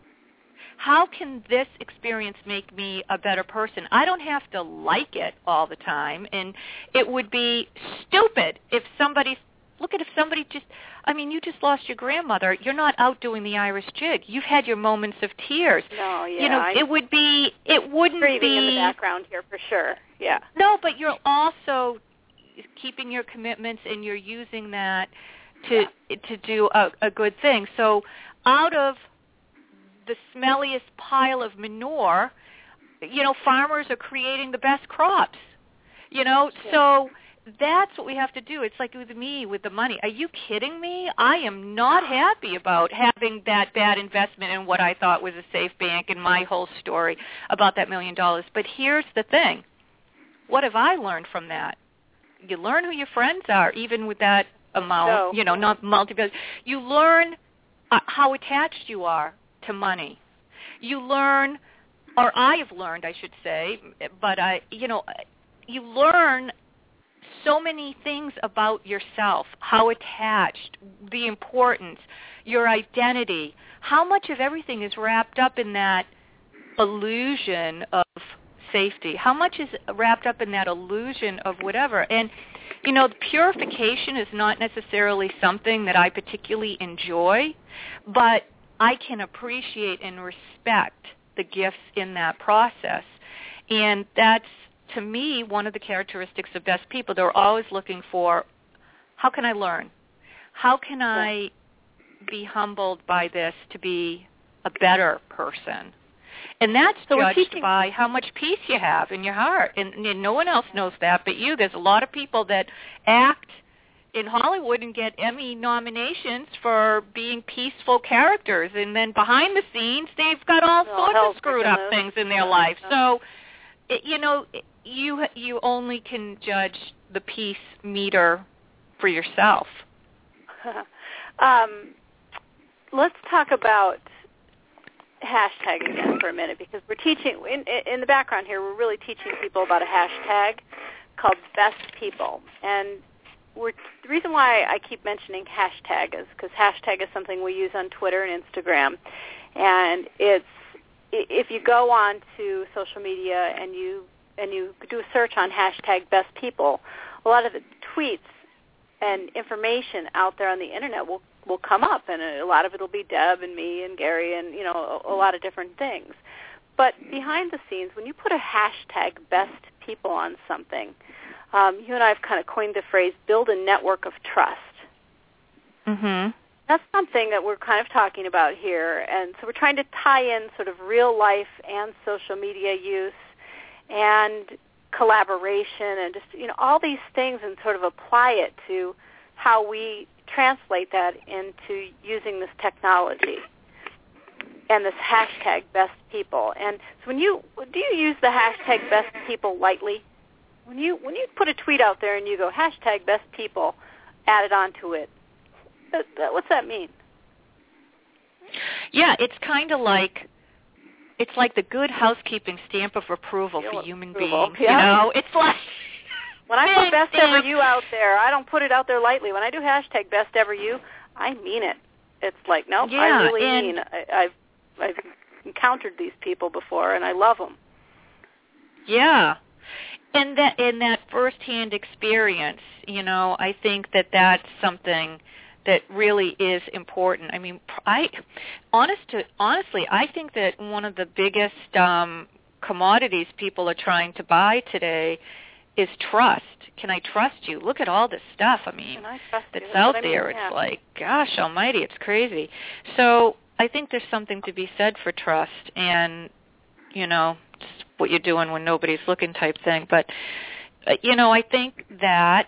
How can this experience make me a better person? I don't have to like it all the time, and it would be stupid if somebody, look at if somebody just, I mean, you just lost your grandmother. You're not out doing the Irish jig. You've had your moments of tears. No, yeah. You know, I, it would be, it wouldn't breathing be. in the background here for sure, yeah. No, but you're also keeping your commitments, and you're using that to yeah. to do a, a good thing. So out of the smelliest pile of manure, you know, farmers are creating the best crops. You know, yeah. so that's what we have to do. It's like with me, with the money. Are you kidding me? I am not happy about having that bad investment in what I thought was a safe bank, and my whole story about that million dollars. But here's the thing. What have I learned from that? You learn who your friends are, even with that amount, no. you know, not multi-billion. You learn uh, how attached you are to money. You learn, or I've learned, I should say, but I, you know, you learn so many things about yourself, how attached, the importance, your identity, how much of everything is wrapped up in that illusion of safety, how much is wrapped up in that illusion of whatever. And, you know, purification is not necessarily something that I particularly enjoy, but I can appreciate and respect the gifts in that process. And that's, to me, one of the characteristics of best people. They're always looking for, how can I learn? How can I be humbled by this to be a better person? And that's so judged by how much peace you have in your heart. And, and no one else knows that but you. There's a lot of people that act in Hollywood and get Emmy nominations for being peaceful characters. And then behind the scenes, they've got all well, sorts of screwed up things in their life. So, it, you know, you you only can judge the peace meter for yourself. um, let's talk about hashtag again for a minute, because we're teaching, in, in the background here, we're really teaching people about a hashtag called Best People. And we're, the reason why I keep mentioning hashtag is because hashtag is something we use on Twitter and Instagram. And it's, if you go on to social media and you and you do a search on hashtag Best People, a lot of the tweets and information out there on the internet will will come up, and a lot of it will be Deb and me and Gary and, you know, a, a lot of different things. But behind the scenes, when you put a hashtag Best People on something, um, you and I have kind of coined the phrase, build a network of trust. Mm-hmm. That's something that we're kind of talking about here, and so we're trying to tie in sort of real life and social media use and collaboration and just, you know, all these things, and sort of apply it to how we translate that into using this technology and this hashtag Best People. And so when you, do you use the hashtag Best People lightly? When you when you put a tweet out there and you go hashtag best people added onto it, that, that, what's that mean? Yeah, it's kind of like it's like the good housekeeping stamp of approval for human approval. beings. Yeah. You know, it's like when I put best stamp. ever you out there, I don't put it out there lightly. When I do hashtag best ever you, I mean it. It's like no, nope, yeah, I really and mean. I, I've I've encountered these people before, and I love them. Yeah. And that in that firsthand experience, you know, I think that that's something that really is important. I mean, I honest to honestly, I think that one of the biggest um, commodities people are trying to buy today is trust. Can I trust you? Look at all this stuff. I mean, I trust that's you? out I mean, there. yeah. It's like, gosh almighty, it's crazy. So I think there's something to be said for trust and, you know, just what you're doing when nobody's looking type thing. But, uh, you know, I think that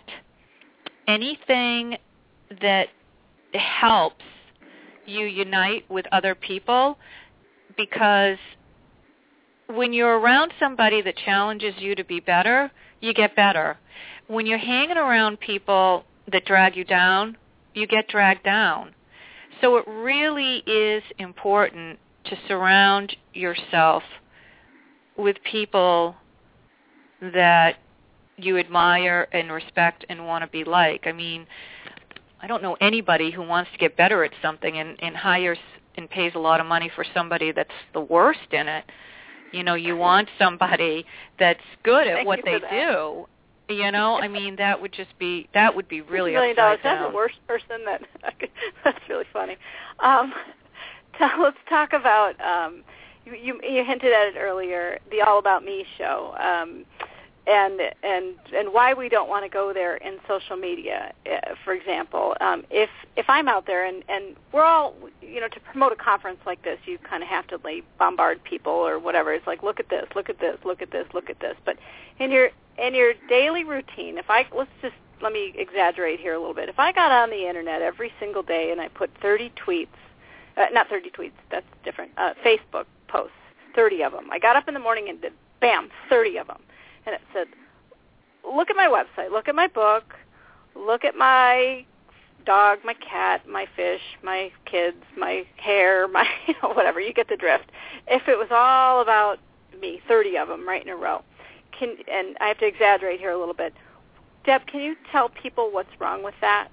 anything that helps you unite with other people, because when you're around somebody that challenges you to be better, you get better. When you're hanging around people that drag you down, you get dragged down. So it really is important to surround yourself with people that you admire and respect and want to be like. I mean, I don't know anybody who wants to get better at something and, and hires and pays a lot of money for somebody that's the worst in it. You know, you want somebody that's good at Thank what you they for that. do. You know, I mean, that would just be, that would be really million dollars. upside down. That's the worst person that, that's really funny. Um, so let's talk about, um, you, you, you hinted at it earlier, the All About Me show, um, and and and why we don't want to go there in social media. Uh, for example, um, if if I'm out there and, and we're all, you know, to promote a conference like this, you kind of have to like bombard people or whatever. It's like, look at this, look at this, look at this, look at this. But in your in your daily routine, if I let's just let me exaggerate here a little bit. If I got on the internet every single day and I put thirty tweets, uh, not thirty tweets, that's different, uh, Facebook posts, thirty of them. I got up in the morning and did, bam, thirty of them. And it said, look at my website, look at my book, look at my dog, my cat, my fish, my kids, my hair, my, you know, whatever, you get the drift. If it was all about me, thirty of them right in a row, can, and I have to exaggerate here a little bit. Deb, can you tell people what's wrong with that?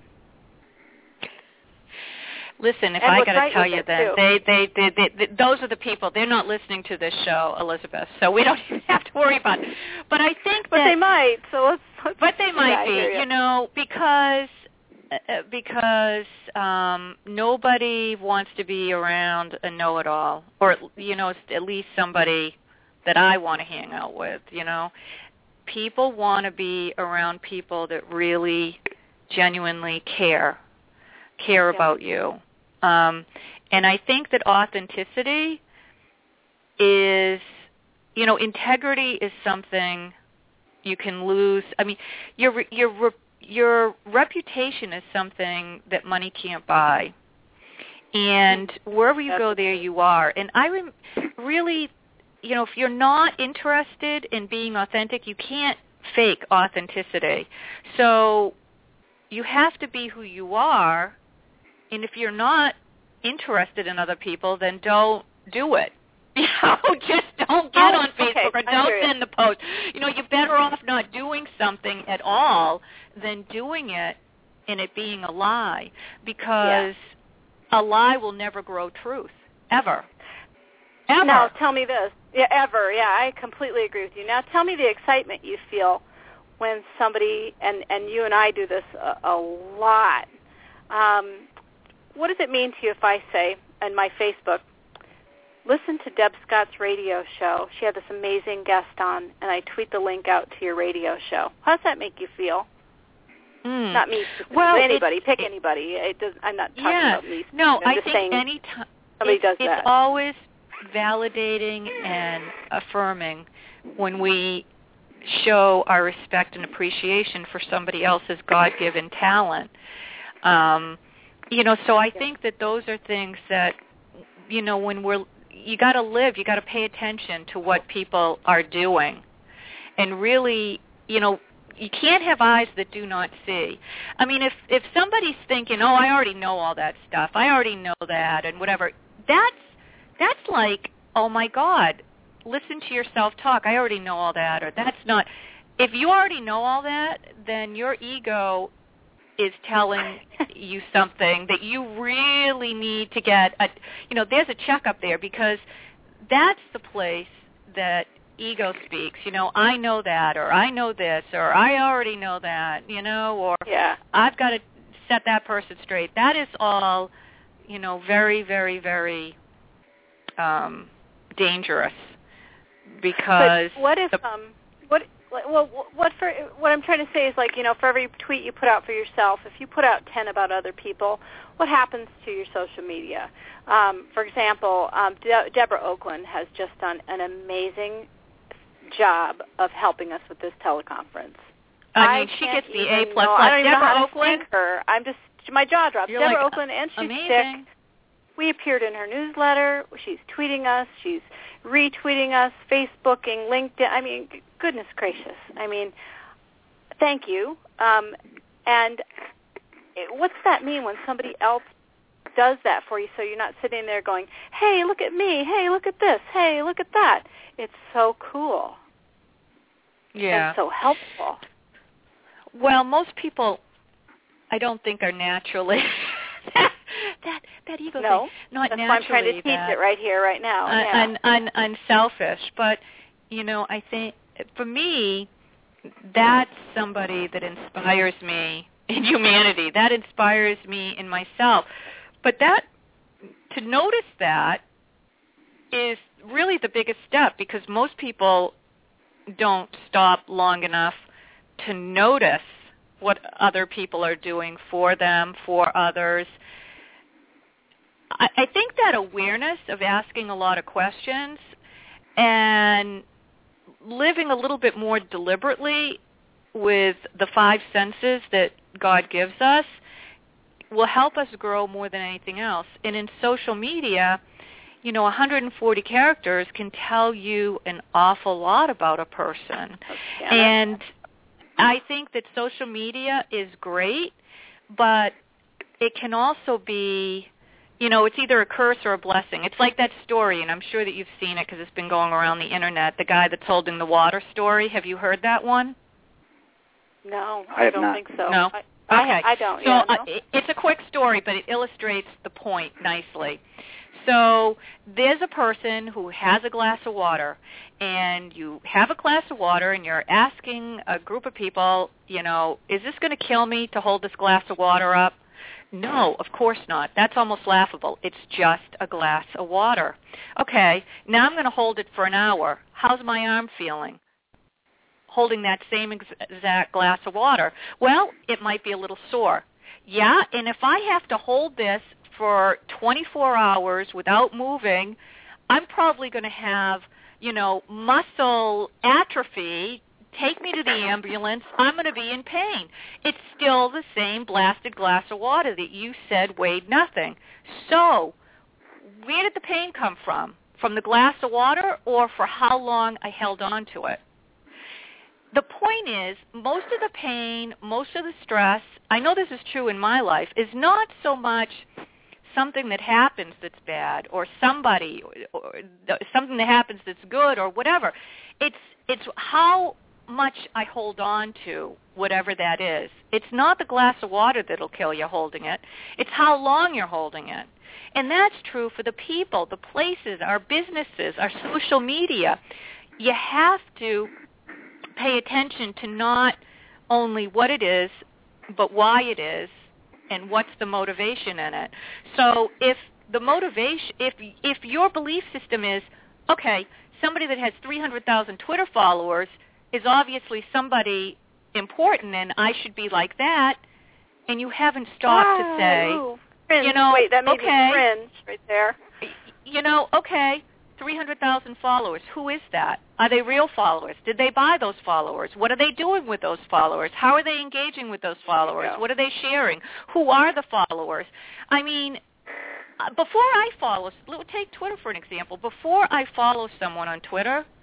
Listen, if and I got to right tell you that they, they, they, they, they, those are the people. They're not listening to this show, Elizabeth. So we don't even have to worry about it. But I think, but that, they might. So let's. let's but they might yeah, be, you. you know, because uh, because um, nobody wants to be around a know-it-all, or you know, at least somebody that I want to hang out with. You know, people want to be around people that really, genuinely care, care yeah. about you. Um, and I think that authenticity is, you know, integrity is something you can lose. I mean, your your your reputation is something that money can't buy. And wherever you go, there you are. And I rem- really, you know, if you're not interested in being authentic, you can't fake authenticity. So you have to be who you are. And if you're not interested in other people, then don't do it. You know, just don't get oh, on Facebook okay. or don't send the post. You know, you're better off not doing something at all than doing it and it being a lie, because yeah. a lie will never grow truth, ever. Ever. Now, tell me this. Yeah, ever. Yeah, I completely agree with you. Now, tell me the excitement you feel when somebody, and, and you and I do this a, a lot, um, what does it mean to you if I say on my Facebook, listen to Deb Scott's radio show. She had this amazing guest on, and I tweet the link out to your radio show. How does that make you feel? Mm. Not me specifically, well, anybody. it, Pick it, anybody. It does, I'm not talking yeah. about me. No, I'm I just think saying any time somebody it's, does it's that. always validating and affirming when we show our respect and appreciation for somebody else's God-given talent. Um, you know, so I think that those are things that, you know, when we're, you got to live, you got to pay attention to what people are doing and really you know, you can't have eyes that do not see. I mean, if if somebody's thinking, oh, I already know all that stuff, I already know that, and whatever, that's that's like, oh my God, listen to yourself talk. I already know all that, or that's not. If you already know all that, then your ego is telling you something that you really need to get. A, you know, there's a checkup there, because that's the place that ego speaks. You know, I know that, or I know this, or I already know that, you know, or yeah. I've got to set that person straight. That is all, you know, very, very, very um, dangerous, because but what if the, um what well what for what I'm trying to say is, like, you know, for every tweet you put out for yourself, if you put out ten about other people, what happens to your social media? Um, for example, um, De- Deborah Oakland has just done an amazing job of helping us with this teleconference. I mean, I she gets the A plus know, plus. I don't even Deborah know how Oakland, to thank her. I'm just my jaw drops. You're Deborah like, Oakland, and she's amazing. sick. We appeared in her newsletter. She's tweeting us. She's retweeting us, Facebooking, LinkedIn. I mean, goodness gracious. I mean, thank you. Um, and it, what's that mean when somebody else does that for you, so you're not sitting there going, hey, look at me. Hey, look at this. Hey, look at that. It's so cool. Yeah. And so helpful. Well, most people, I don't think, are naturally that that, that ego no, thing. Not that's naturally. Why I'm trying to teach that, it right here, right now. Un, yeah. un, un, unselfish, but you know, I think for me, that's somebody that inspires me in humanity. That inspires me in myself. But that to notice that is really the biggest step, because most people don't stop long enough to notice what other people are doing for them, for others. I, I think that awareness of asking a lot of questions and living a little bit more deliberately with the five senses that God gives us will help us grow more than anything else. And in social media, you know, one hundred forty characters can tell you an awful lot about a person. Yeah. And I think that social media is great, but it can also be, you know, it's either a curse or a blessing. It's like that story, and I'm sure that you've seen it because it's been going around the Internet, the guy that's holding the water story. Have you heard that one? No, I, I, have don't not. think so. No? I, Okay. I, I don't. So yeah, no? uh, it's a quick story, but it illustrates the point nicely. So there's a person who has a glass of water, and you have a glass of water, and you're asking a group of people, you know, is this going to kill me to hold this glass of water up? No, of course not. That's almost laughable. It's just a glass of water. Okay, now I'm going to hold it for an hour. How's my arm feeling holding that same exact glass of water? Well, it might be a little sore. Yeah, and if I have to hold this for twenty-four hours without moving, I'm probably going to have, you know, muscle atrophy. Take me to the ambulance. I'm going to be in pain. It's still the same blasted glass of water that you said weighed nothing. So where did the pain come from? From the glass of water, or for how long I held on to it? The point is, most of the pain, most of the stress, I know this is true in my life, is not so much something that happens that's bad, or somebody, or something that happens that's good, or whatever. It's it's how much I hold on to whatever that is. It's not the glass of water that'll kill you holding it. It's how long you're holding it. And that's true for the people, the places, our businesses, our social media. You have to pay attention to not only what it is, but why it is, and what's the motivation in it. So if the motivation, if if your belief system is, okay, somebody that has three hundred thousand Twitter followers is obviously somebody important, and I should be like that, and you haven't stopped oh, to say, ooh, cringe. you know, Wait, that made okay, me cringe right there. You know, okay, three hundred thousand followers. Who is that? Are they real followers? Did they buy those followers? What are they doing with those followers? How are they engaging with those followers? What are they sharing? Who are the followers? I mean, before I follow, take Twitter for an example. Before I follow someone on Twitter,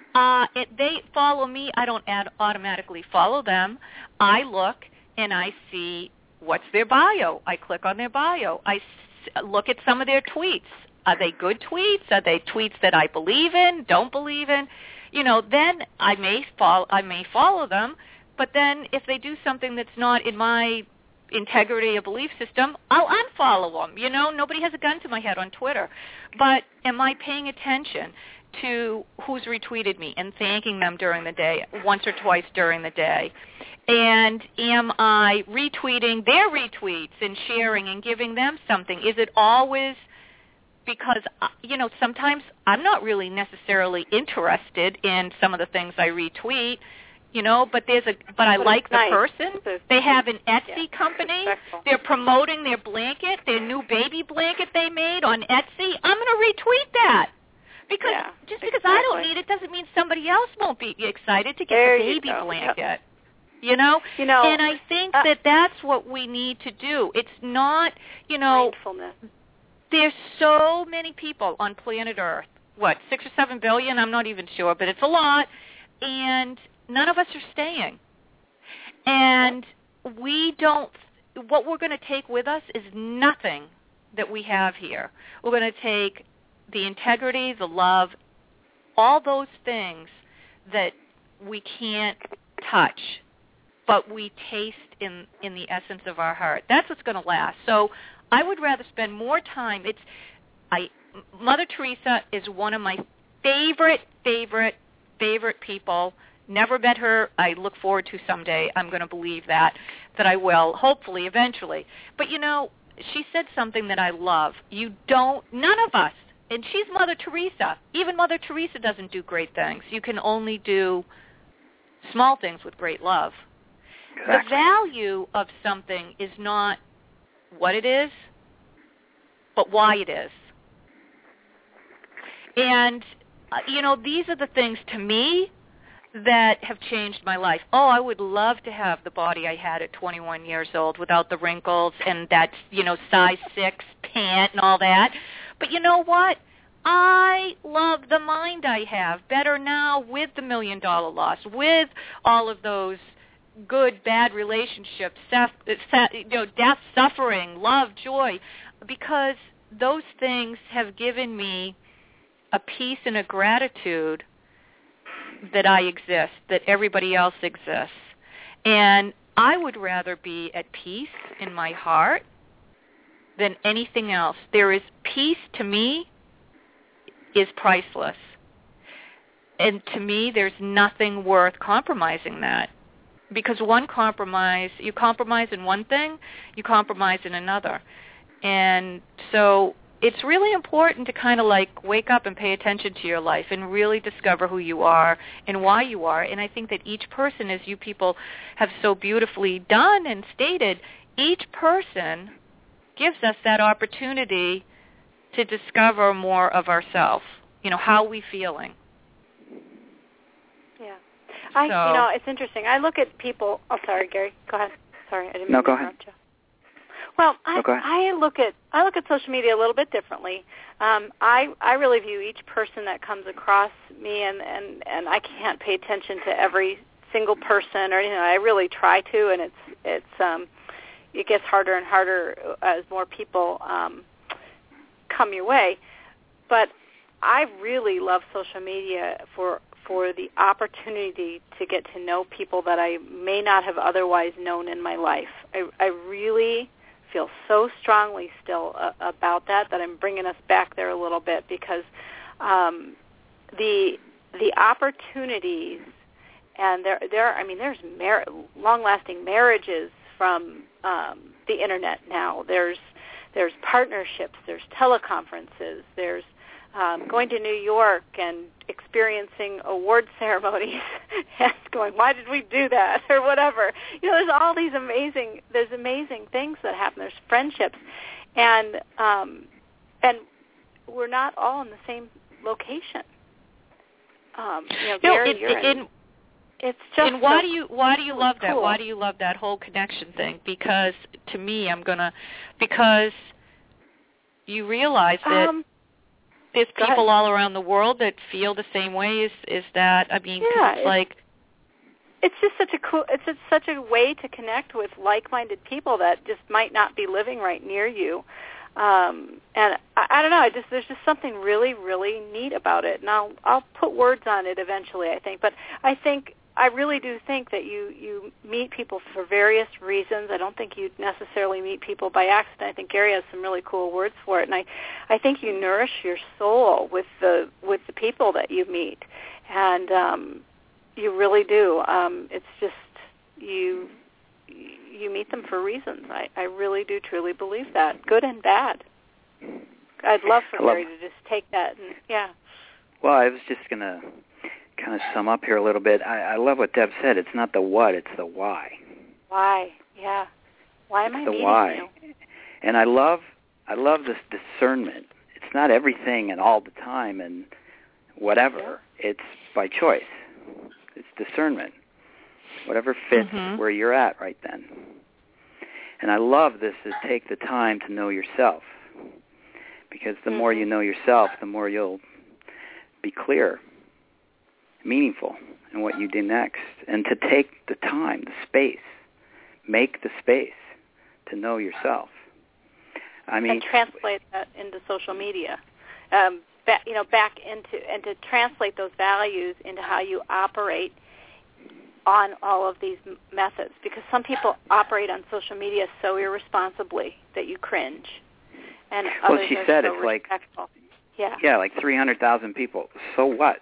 Uh, it, they follow me. I don't ad- automatically follow them. I look and I see what's their bio. I click on their bio. I s- look at some of their tweets. Are they good tweets? Are they tweets that I believe in, don't believe in? You know, then I may follow, I may follow them, but then if they do something that's not in my integrity or belief system, I'll unfollow them. You know, nobody has a gun to my head on Twitter. But am I paying attention to who's retweeted me and thanking them during the day, once or twice during the day? And am I retweeting their retweets and sharing and giving them something? Is it always because, you know, sometimes I'm not really necessarily interested in some of the things I retweet, you know, but there's a but I but like the nice. person. They have an Etsy yeah, company. respectful. They're promoting their blanket, their new baby blanket they made on Etsy. I'm going to retweet that. Because yeah, just because exactly. I don't need it doesn't mean somebody else won't be excited to get there the baby you blanket. Yep. You know? You know, and I think uh, that that's what we need to do. It's not, you know, mindfulness. There's so many people on planet Earth. What, six or seven billion? I'm not even sure, but it's a lot. And none of us are staying. And we don't, what we're going to take with us is nothing that we have here. We're going to take the integrity, the love, all those things that we can't touch, but we taste in, in the essence of our heart. That's what's going to last. So I would rather spend more time. It's, I, Mother Teresa is one of my favorite, favorite, favorite people. Never met her. I look forward to someday. I'm going to believe that, that I will, hopefully, eventually. But, you know, she said something that I love. You don't, none of us, and she's Mother Teresa. Even Mother Teresa doesn't do great things. You can only do small things with great love. Exactly. The value of something is not what it is, but why it is. And, uh, you know, these are the things to me that have changed my life. Oh, I would love to have the body I had at twenty-one years old without the wrinkles and that, you know, size six pant and all that. But you know what? I love the mind I have better now with the million dollar loss, with all of those good, bad relationships, you know, death, suffering, love, joy, because those things have given me a peace and a gratitude that I exist, that everybody else exists. And I would rather be at peace in my heart than anything else. There is peace to me is priceless. And to me, there's nothing worth compromising that. Because one compromise, you compromise in one thing, you compromise in another. And so it's really important to kind of like wake up and pay attention to your life and really discover who you are and why you are. And I think that each person, as you people have so beautifully done and stated, each person gives us that opportunity to discover more of ourselves. You know, how are we feeling? Yeah. I, so, you know, it's interesting. I look at people. Oh, sorry, Gary. Go ahead. Sorry, I didn't no, mean go to ahead. interrupt you. Well, I, no, go ahead. I look at I look at social media a little bit differently. Um, I I really view each person that comes across me, and, and, and I can't pay attention to every single person or anything. I really try to, and it's it's um, it gets harder and harder as more people um, come your way. But I really love social media for for the opportunity to get to know people that I may not have otherwise known in my life. I, I really feel so strongly still uh, about that that I'm bringing us back there a little bit, because um, the the opportunities, and there there I mean there's mar- long-lasting marriages from um, the internet now. There's there's partnerships, there's teleconferences, there's Um, going to New York and experiencing award ceremonies and going, why did we do that, or whatever. You know, there's all these amazing, there's amazing things that happen. There's friendships, and um, and we're not all in the same location. Um, you know, no, Gary, it, you're it, in, it, it's just and why so do you why do you love that? cool. Why do you love that whole connection thing? Because to me, I'm gonna because you realize that. Um, there's people all around the world that feel the same way. Is is that? I mean, 'cause yeah, it's, it's like it's just such a cool. It's just such a way to connect with like-minded people that just might not be living right near you. Um, and I, I don't know. I just there's just something really, really neat about it. And I'll I'll put words on it eventually, I think. But I think I really do think that you you meet people for various reasons. I don't think you necessarily meet people by accident. I think Gary has some really cool words for it. And I I think you nourish your soul with the with the people that you meet. And um, you really do. Um, it's just you. You meet them for reasons. I, I really do truly believe that, good and bad. I'd love for Gary to just take that and, yeah. Well, I was just going to kind of sum up here a little bit. I, I love what Deb said. It's not the what, it's the why. Why, yeah. Why am it's I the meeting why. you? And I love, I love this discernment. It's not everything and all the time and whatever. Yeah. It's by choice. It's discernment. Whatever fits mm-hmm. where you're at right then. And I love this, is take the time to know yourself. Because the mm-hmm. more you know yourself, the more you'll be clear, meaningful in what you do next. And to take the time, the space, make the space to know yourself. I mean, and translate that into social media. Um, back, you know, back into, and to translate those values into how you operate on all of these m- methods, because some people operate on social media so irresponsibly that you cringe, and well, others she are said so it's like respectful. yeah, yeah, like three hundred thousand people. So what?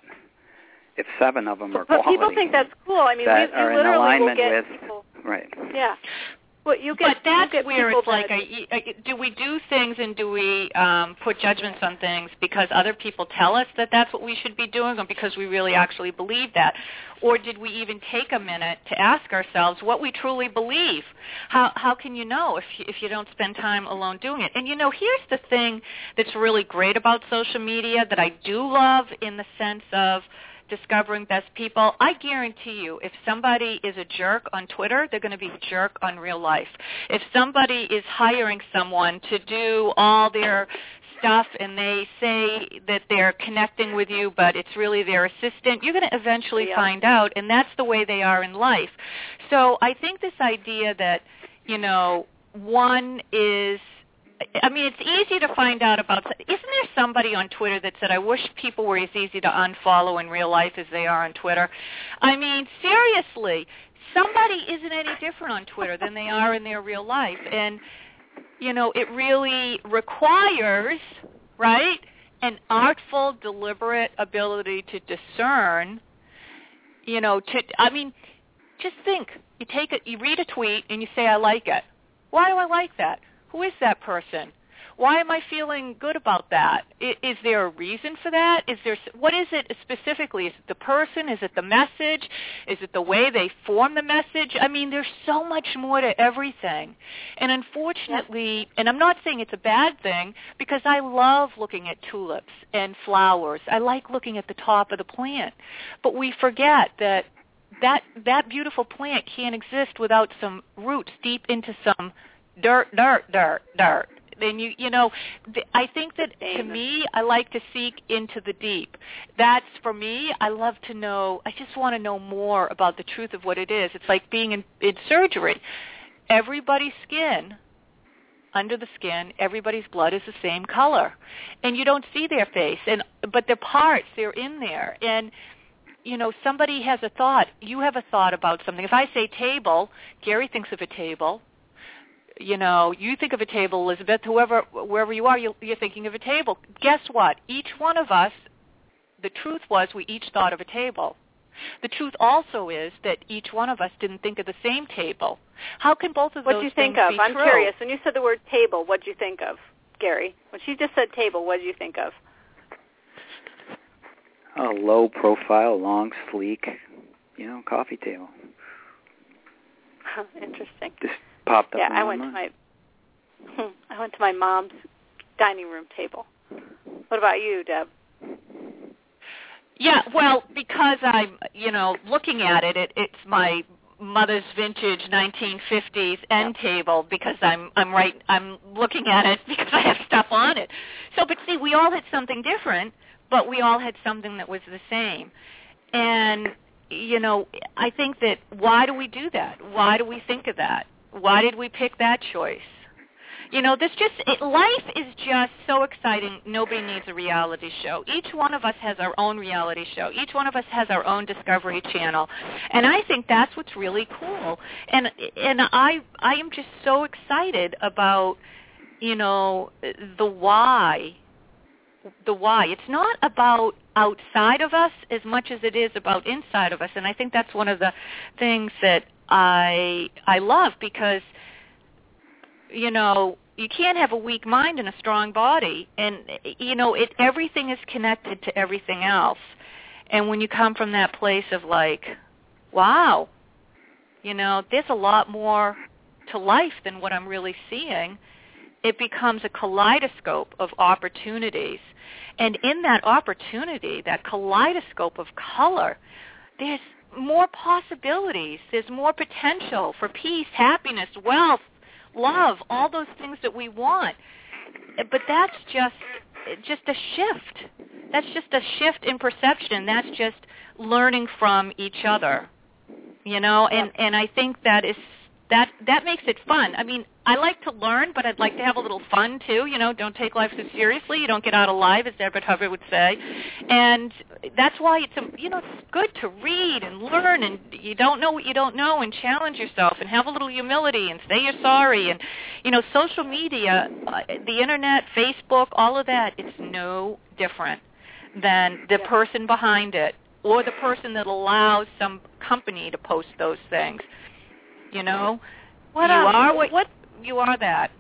If seven of them are but quality, people think that's cool. I mean, that we, are you in literally alignment will get with people. Right. Yeah. Well, you get, but that's you get where people it's like, that, I, I, do we do things and do we um, put judgments on things because other people tell us that that's what we should be doing, or because we really actually believe that? Or did we even take a minute to ask ourselves what we truly believe? How how can you know if you, if you don't spend time alone doing it? And, you know, here's the thing that's really great about social media that I do love, in the sense of discovering best people. I guarantee you, if somebody is a jerk on Twitter, they're going to be a jerk on real life. If somebody is hiring someone to do all their stuff and they say that they're connecting with you, but it's really their assistant, you're going to eventually yeah. find out, and that's the way they are in life. So I think this idea that, you know, one is, I mean, it's easy to find out about. Isn't there somebody on Twitter that said, I wish people were as easy to unfollow in real life as they are on Twitter? I mean, seriously, somebody isn't any different on Twitter than they are in their real life. And, you know, it really requires, right, an artful, deliberate ability to discern, you know, to, I mean, just think. You take it, you read a tweet and you say, I like it. Why do I like that? Who is that person? Why am I feeling good about that? Is, is there a reason for that? Is there, what is it specifically? Is it the person? Is it the message? Is it the way they form the message? I mean, there's so much more to everything. And unfortunately, yep. and I'm not saying it's a bad thing, because I love looking at tulips and flowers. I like looking at the top of the plant. But we forget that that, that beautiful plant can't exist without some roots deep into some dirt, dirt, dirt, dirt. Then you, you know, th- I think that to me, I like to seek into the deep. That's, for me, I love to know, I just want to know more about the truth of what it is. It's like being in, in surgery. Everybody's skin, under the skin, everybody's blood is the same color. And you don't see their face, and but their parts, they're in there. And, you know, somebody has a thought. You have a thought about something. If I say table, Gary thinks of a table. You know, you think of a table, Elizabeth, whoever, wherever you are, you're, you're thinking of a table. Guess what? Each one of us, the truth was we each thought of a table. The truth also is that each one of us didn't think of the same table. How can both of What'd those you think things of? be I'm true? curious. When you said the word table, what'd you think of, Gary? When she just said table, what did you think of? A low profile, long, sleek, you know, coffee table. Interesting. Just popped up. Yeah, in I my went mind. to my I went to my mom's dining room table. What about you, Deb? Yeah, well, because I'm, you know, looking at it, it, it's my mother's vintage nineteen fifties end yep. table because I'm I'm right I'm looking at it because I have stuff on it. So, but see, we all had something different, but we all had something that was the same. And you know, I think that why do we do that? Why do we think of that? Why did we pick that choice? You know, this just, it, life is just so exciting, nobody needs a reality show. Each one of us has our own reality show. Each one of us has our own Discovery Channel. And I think that's what's really cool. And and I I am just so excited about, you know, the why. The why. It's not about outside of us as much as it is about inside of us. And I think that's one of the things that I I love because, you know, you can't have a weak mind and a strong body. And, you know, it everything is connected to everything else. And when you come from that place of like, wow, you know, there's a lot more to life than what I'm really seeing, it becomes a kaleidoscope of opportunities. And in that opportunity, that kaleidoscope of color, there's more possibilities. There's more potential for peace, happiness, wealth, love, all those things that we want. But that's just just a shift. That's just a shift in perception. That's just learning from each other, you know. And and I think that is that that makes it fun. I mean, I like to learn, but I'd like to have a little fun too. You know, don't take life so seriously. You don't get out alive, as Deborah Hubbard would say. And that's why it's a, you know, it's good to read and learn, and you don't know what you don't know, and challenge yourself, and have a little humility, and say you're sorry. And you know, social media, uh, the internet, Facebook, all of that, it's no different than the person behind it or the person that allows some company to post those things. You know, what, you um, are what, what you are. That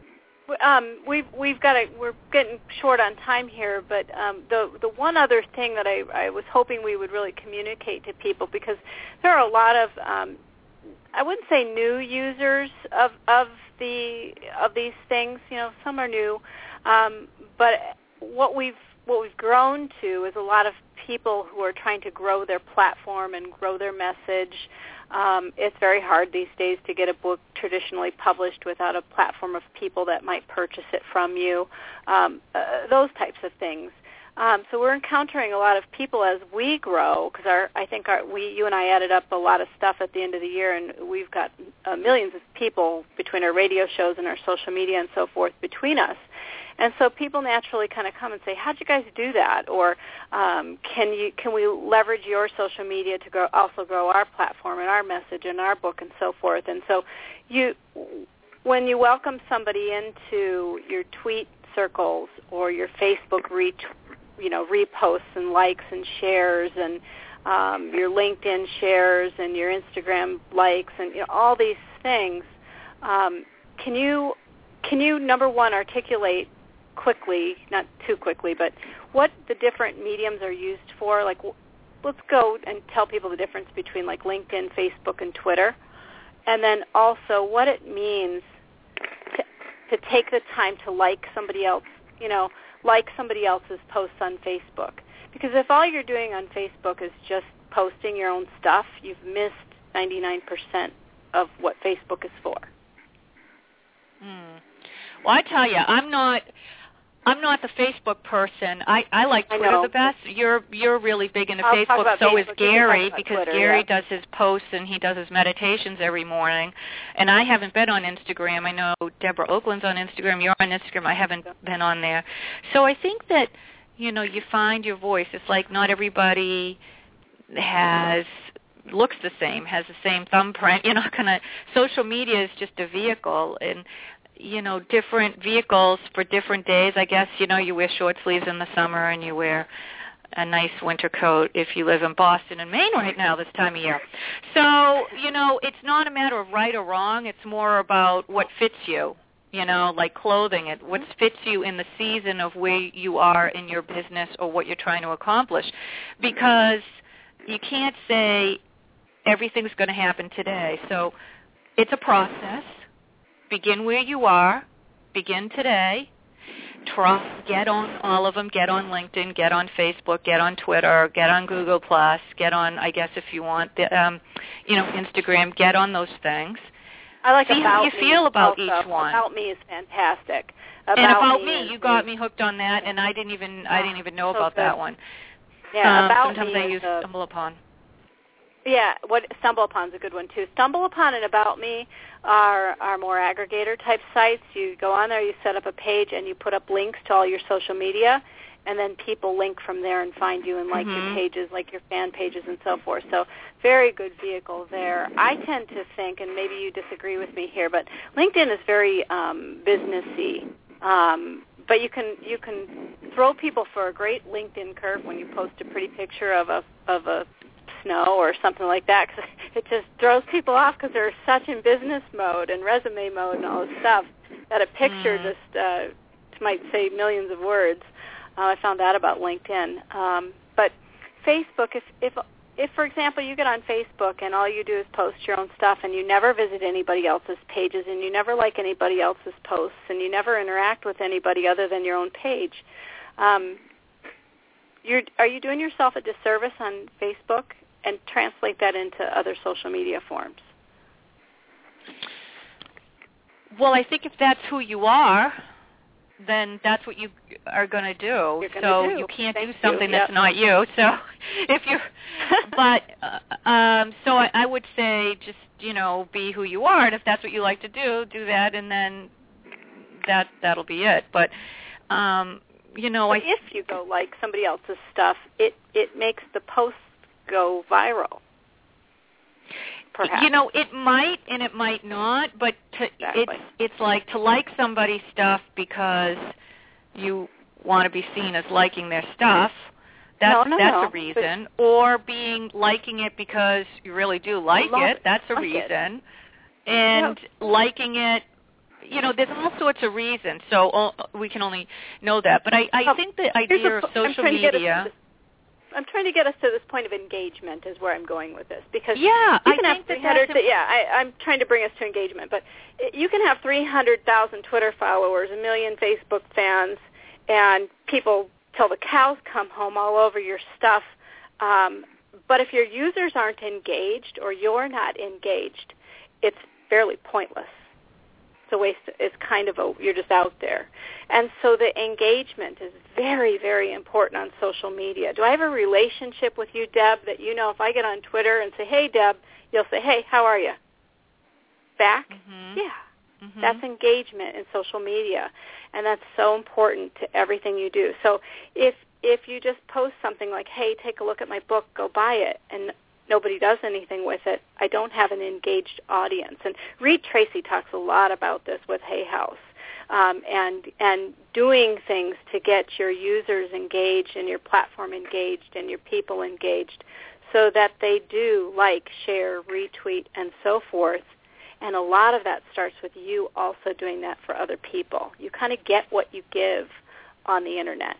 um, we've we've got a, we're getting short on time here, but um, the the one other thing that I, I was hoping we would really communicate to people, because there are a lot of um, I wouldn't say new users of of the of these things. You know, some are new, um, but what we've what we've grown to is a lot of people who are trying to grow their platform and grow their message. Um, it's very hard these days to get a book traditionally published without a platform of people that might purchase it from you, um, uh, those types of things. Um, so we're encountering a lot of people as we grow, because our, I think our, we, you and I added up a lot of stuff at the end of the year, and we've got uh, millions of people between our radio shows and our social media and so forth between us. And so people naturally kind of come and say, how'd you guys do that? Or um, can you can we leverage your social media to grow, also grow our platform and our message and our book and so forth? And so you, when you welcome somebody into your tweet circles or your Facebook re, you know, reposts and likes and shares and um, your LinkedIn shares and your Instagram likes and you know, all these things, um, can you can you, number one, articulate quickly, not too quickly, but what the different mediums are used for? Like, let's go and tell people the difference between like LinkedIn, Facebook, and Twitter, and then also what it means to, to take the time to like somebody else, you know, like somebody else's posts on Facebook. Because if all you're doing on Facebook is just posting your own stuff, you've missed ninety-nine percent of what Facebook is for. Mm. Well, I tell you, I'm not. I'm not the Facebook person. I, I like Twitter the best. You're you're really big into I'll Facebook. So Facebook. is Gary, because Twitter, Gary yeah. does his posts and he does his meditations every morning. And I haven't been on Instagram. I know Deborah Oakland's on Instagram. You're on Instagram. I haven't been on there. So I think that, you know, you find your voice. It's like not everybody has looks the same, has the same thumbprint. You're not gonna. Social media is just a vehicle, and you know, different vehicles for different days. I guess, you know, you wear short sleeves in the summer and you wear a nice winter coat if you live in Boston and Maine right now this time of year. So, you know, it's not a matter of right or wrong. It's more about what fits you, you know, like clothing. It what fits you in the season of where you are in your business or what you're trying to accomplish. Because you can't say everything's going to happen today. So it's a process. Begin where you are. Begin today. try, get on all of them, get on LinkedIn, get on Facebook, get on Twitter, get on Google Plus, get on, I guess if you want, the, um, you know, Instagram, get on those things. I like See about how you me feel about also. each one. About Me is fantastic. About and About Me, Me, is, you got me hooked on that, and I didn't even I didn't even know so about good. that one. Yeah, um, About sometimes Me I is use a, Stumble Upon. Yeah, what Stumble Upon's a good one too. Stumble Upon and About Me are are more aggregator type sites. You go on there, you set up a page, and you put up links to all your social media, and then people link from there and find you and like mm-hmm. your pages, like your fan pages and so forth. So very good vehicle there. I tend to think, and maybe you disagree with me here, but LinkedIn is very um, businessy. Um, but you can you can throw people for a great LinkedIn curve when you post a pretty picture of a of a snow or something like that, because it just throws people off because they're such in business mode and resume mode and all this stuff that a picture mm. just uh, might say millions of words. Uh, I found that about LinkedIn. Um, but Facebook, if, if, if, for example, you get on Facebook and all you do is post your own stuff and you never visit anybody else's pages and you never like anybody else's posts and you never interact with anybody other than your own page, um, you're, are you doing yourself a disservice on Facebook? And translate that into other social media forms? Well, I think if that's who you are, then that's what you are going to do. So do. you can't Thank do something you. that's yep. not you. So if you, but uh, um, so I, I would say just you know be who you are, and if that's what you like to do, do that, and then that that'll be it. But um, you know, but I, if you go like somebody else's stuff, it it makes the post go viral. Perhaps. You know, it might and it might not, but to, exactly. it's it's like to like somebody's stuff because you want to be seen as liking their stuff. That's no, no, that's no. a reason. But or being liking it because you really do like it. it. That's a like reason. It. And yep. liking it, you know, there's all sorts of reasons. So uh, we can only know that. But I, I oh, think the idea of social media. I'm trying to get us to this point of engagement is where I'm going with this, because yeah, you can I have think that three hundred. that's To, yeah, I, I'm trying to bring us to engagement, but you can have three hundred thousand Twitter followers, a million Facebook fans, and people till the cows come home all over your stuff. Um, but if your users aren't engaged or you're not engaged, it's fairly pointless. It's a waste. It's kind of a you're just out there. And so the engagement is very, very important on social media. Do I have a relationship with you, Deb, that you know if I get on Twitter and say, hey, Deb, you'll say, hey, how are you? Back? Mm-hmm. Yeah. Mm-hmm. That's engagement in social media, and that's so important to everything you do. So if if you just post something like, hey, take a look at my book, go buy it, and nobody does anything with it, I don't have an engaged audience. And Reed Tracy talks a lot about this with Hay House. Um, and and doing things to get your users engaged and your platform engaged and your people engaged so that they do like, share, retweet, and so forth. And a lot of that starts with you also doing that for other people. You kind of get what you give on the Internet.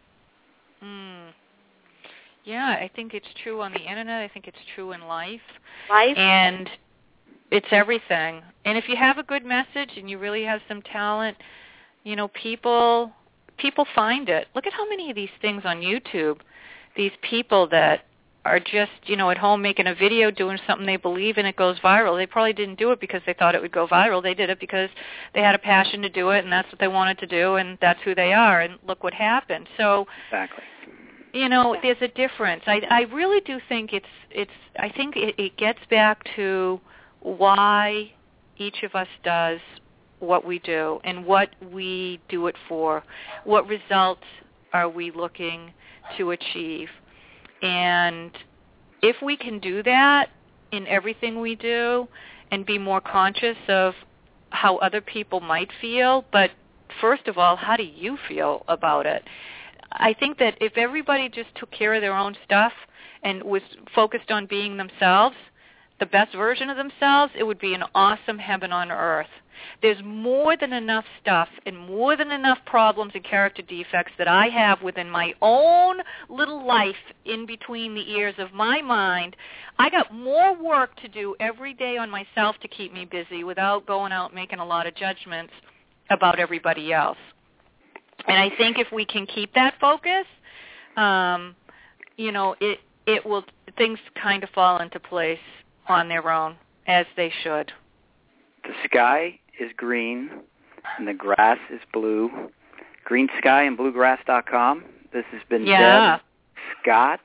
Mm. Yeah, I think it's true on the Internet. I think it's true in life. Life? And it's everything. And if you have a good message and you really have some talent, you know, people people find it. Look at how many of these things on YouTube, these people that are just, you know, at home making a video doing something they believe in, it goes viral. They probably didn't do it because they thought it would go viral. They did it because they had a passion to do it, and that's what they wanted to do, and that's who they are, and look what happened. So, exactly. You know, there's a difference. I, I really do think it's, it's I think it, it gets back to why each of us does what we do and what we do it for. What results are we looking to achieve? And if we can do that in everything we do and be more conscious of how other people might feel, but first of all, how do you feel about it? I think that if everybody just took care of their own stuff and was focused on being themselves, the best version of themselves, it would be an awesome heaven on earth. There's more than enough stuff and more than enough problems and character defects that I have within my own little life in between the ears of my mind. I got more work to do every day on myself to keep me busy without going out making a lot of judgments about everybody else. And I think if we can keep that focus, um, you know, it it will things kind of fall into place on their own, as they should. The sky is green and the grass is blue. green sky and bluegrass dot com. This has been yeah. Deb Scott.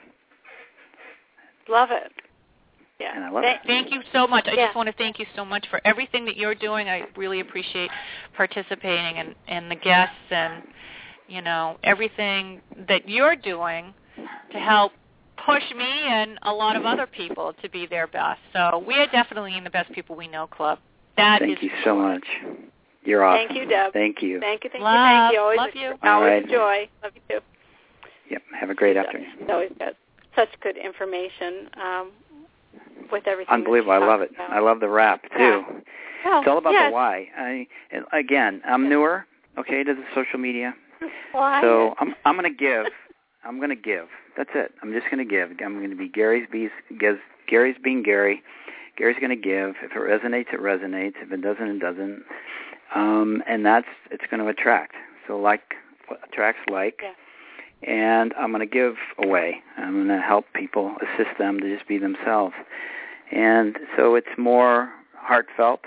Love it. Yeah. And I love thank, it. Thank you so much. I yeah. just want to thank you so much for everything that you're doing. I really appreciate participating and, and the guests and, you know, everything that you're doing to help push me and a lot of other people to be their best. So we are definitely in the Best People We Know Club. That Thank is you so much. You're awesome. Thank you, Deb. Thank you. Thank you, thank love, you, thank you. Always love a, you. Always right. a joy. Love you too. Yep. Have a great afternoon. It's always got such good information um, with everything. Unbelievable. I love it. About. I love the rap, too. Yeah. Well, it's all about yes. the why. I, again, I'm newer, okay, to the social media. Why? So I'm I'm going to give. I'm going to give. That's it. I'm just going to give. I'm going to be Gary's Bees. Gary's being Gary. Gary's going to give. If it resonates, it resonates. If it doesn't, it doesn't. Um, and that's it's going to attract. So like attracts like. Yeah. And I'm going to give away. I'm going to help people, assist them to just be themselves. And so it's more heartfelt,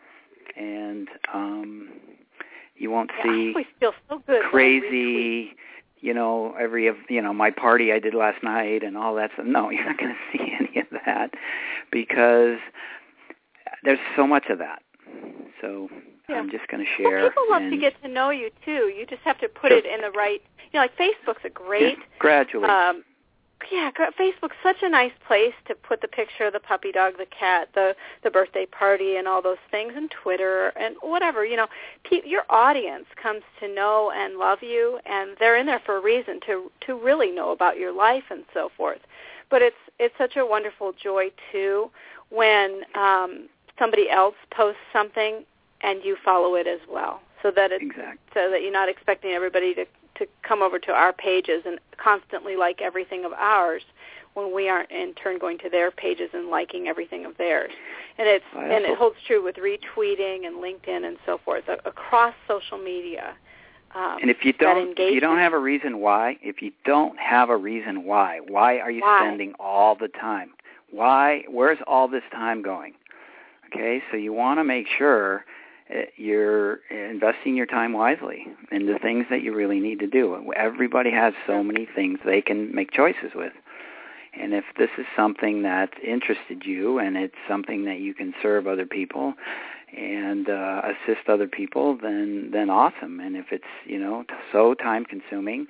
and um, you won't yeah, see I always feel so good crazy, you know, every of you know my party I did last night and all that stuff. No, you're not going to see any of that because there's so much of that. So yeah. I'm just going to share. Well, people love and, to get to know you too. You just have to put sure. it in the right. You know, like Facebook's a great. Yeah, gradually. Um, yeah, Facebook's such a nice place to put the picture of the puppy dog, the cat, the the birthday party, and all those things, and Twitter and whatever. You know, pe- your audience comes to know and love you, and they're in there for a reason to to really know about your life and so forth. But it's it's such a wonderful joy too when um, somebody else posts something and you follow it as well, so that it's exactly. so that you're not expecting everybody to. to come over to our pages and constantly like everything of ours when we aren't in turn going to their pages and liking everything of theirs. And it's oh, and it holds true with retweeting and LinkedIn and so forth across social media. Um, and if you don't if you don't have a reason why, if you don't have a reason why, why are you why? spending all the time? Why where's all this time going? Okay, so you want to make sure you're investing your time wisely in the things that you really need to do. Everybody has so many things they can make choices with. And if this is something that interested you and it's something that you can serve other people and uh, assist other people, then then awesome. And if it's, you know, so time-consuming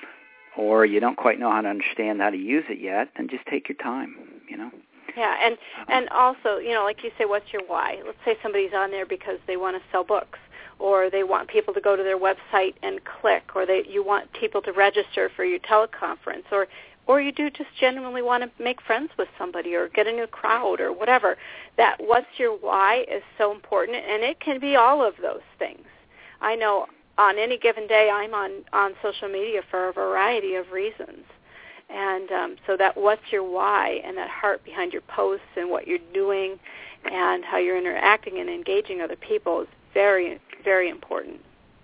or you don't quite know how to understand how to use it yet, then just take your time, you know. Yeah, and and also, you know, like you say, what's your why? Let's say somebody's on there because they want to sell books, or they want people to go to their website and click, or they you want people to register for your teleconference, or or you do just genuinely want to make friends with somebody or get a new crowd or whatever. That what's your why is so important, and it can be all of those things. I know on any given day I'm on, on social media for a variety of reasons. And um, so that what's your why and that heart behind your posts and what you're doing and how you're interacting and engaging other people is very, very important.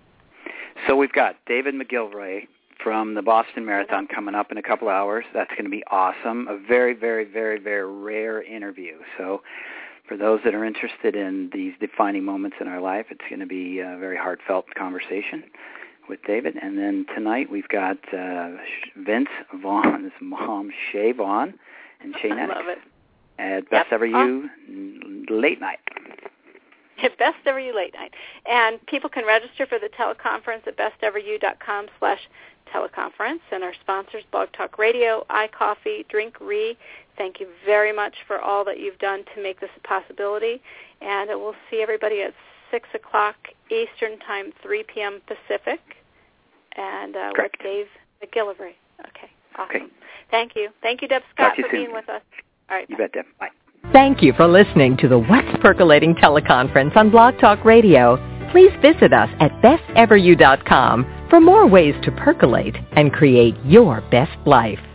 So we've got David McGilvray from the Boston Marathon coming up in a couple hours. That's going to be awesome. A very, very, very, very rare interview. So for those that are interested in these defining moments in our life, it's going to be a very heartfelt conversation with David. And then tonight we've got uh, Vince Vaughn's mom, Shay Vaughn, and Shay Nennix. I love it. At Best yep. Ever You oh. Late Night. Best Ever You Late Night. And people can register for the teleconference at besteveryou.com slash teleconference. And our sponsors, Blog Talk Radio, iCoffee, Drink Re. Thank you very much for all that you've done to make this a possibility. And we'll see everybody at six o'clock Eastern Time, three p.m. Pacific. And uh, with Dave McGillivray. Okay, awesome. Okay. Thank you. Thank you, Deb Scott, for soon. being with us. All right. You bye. bet, Deb. Bye. Thank you for listening to the What's Percolating teleconference on Blog Talk Radio. Please visit us at best ever you dot com for more ways to percolate and create your best life.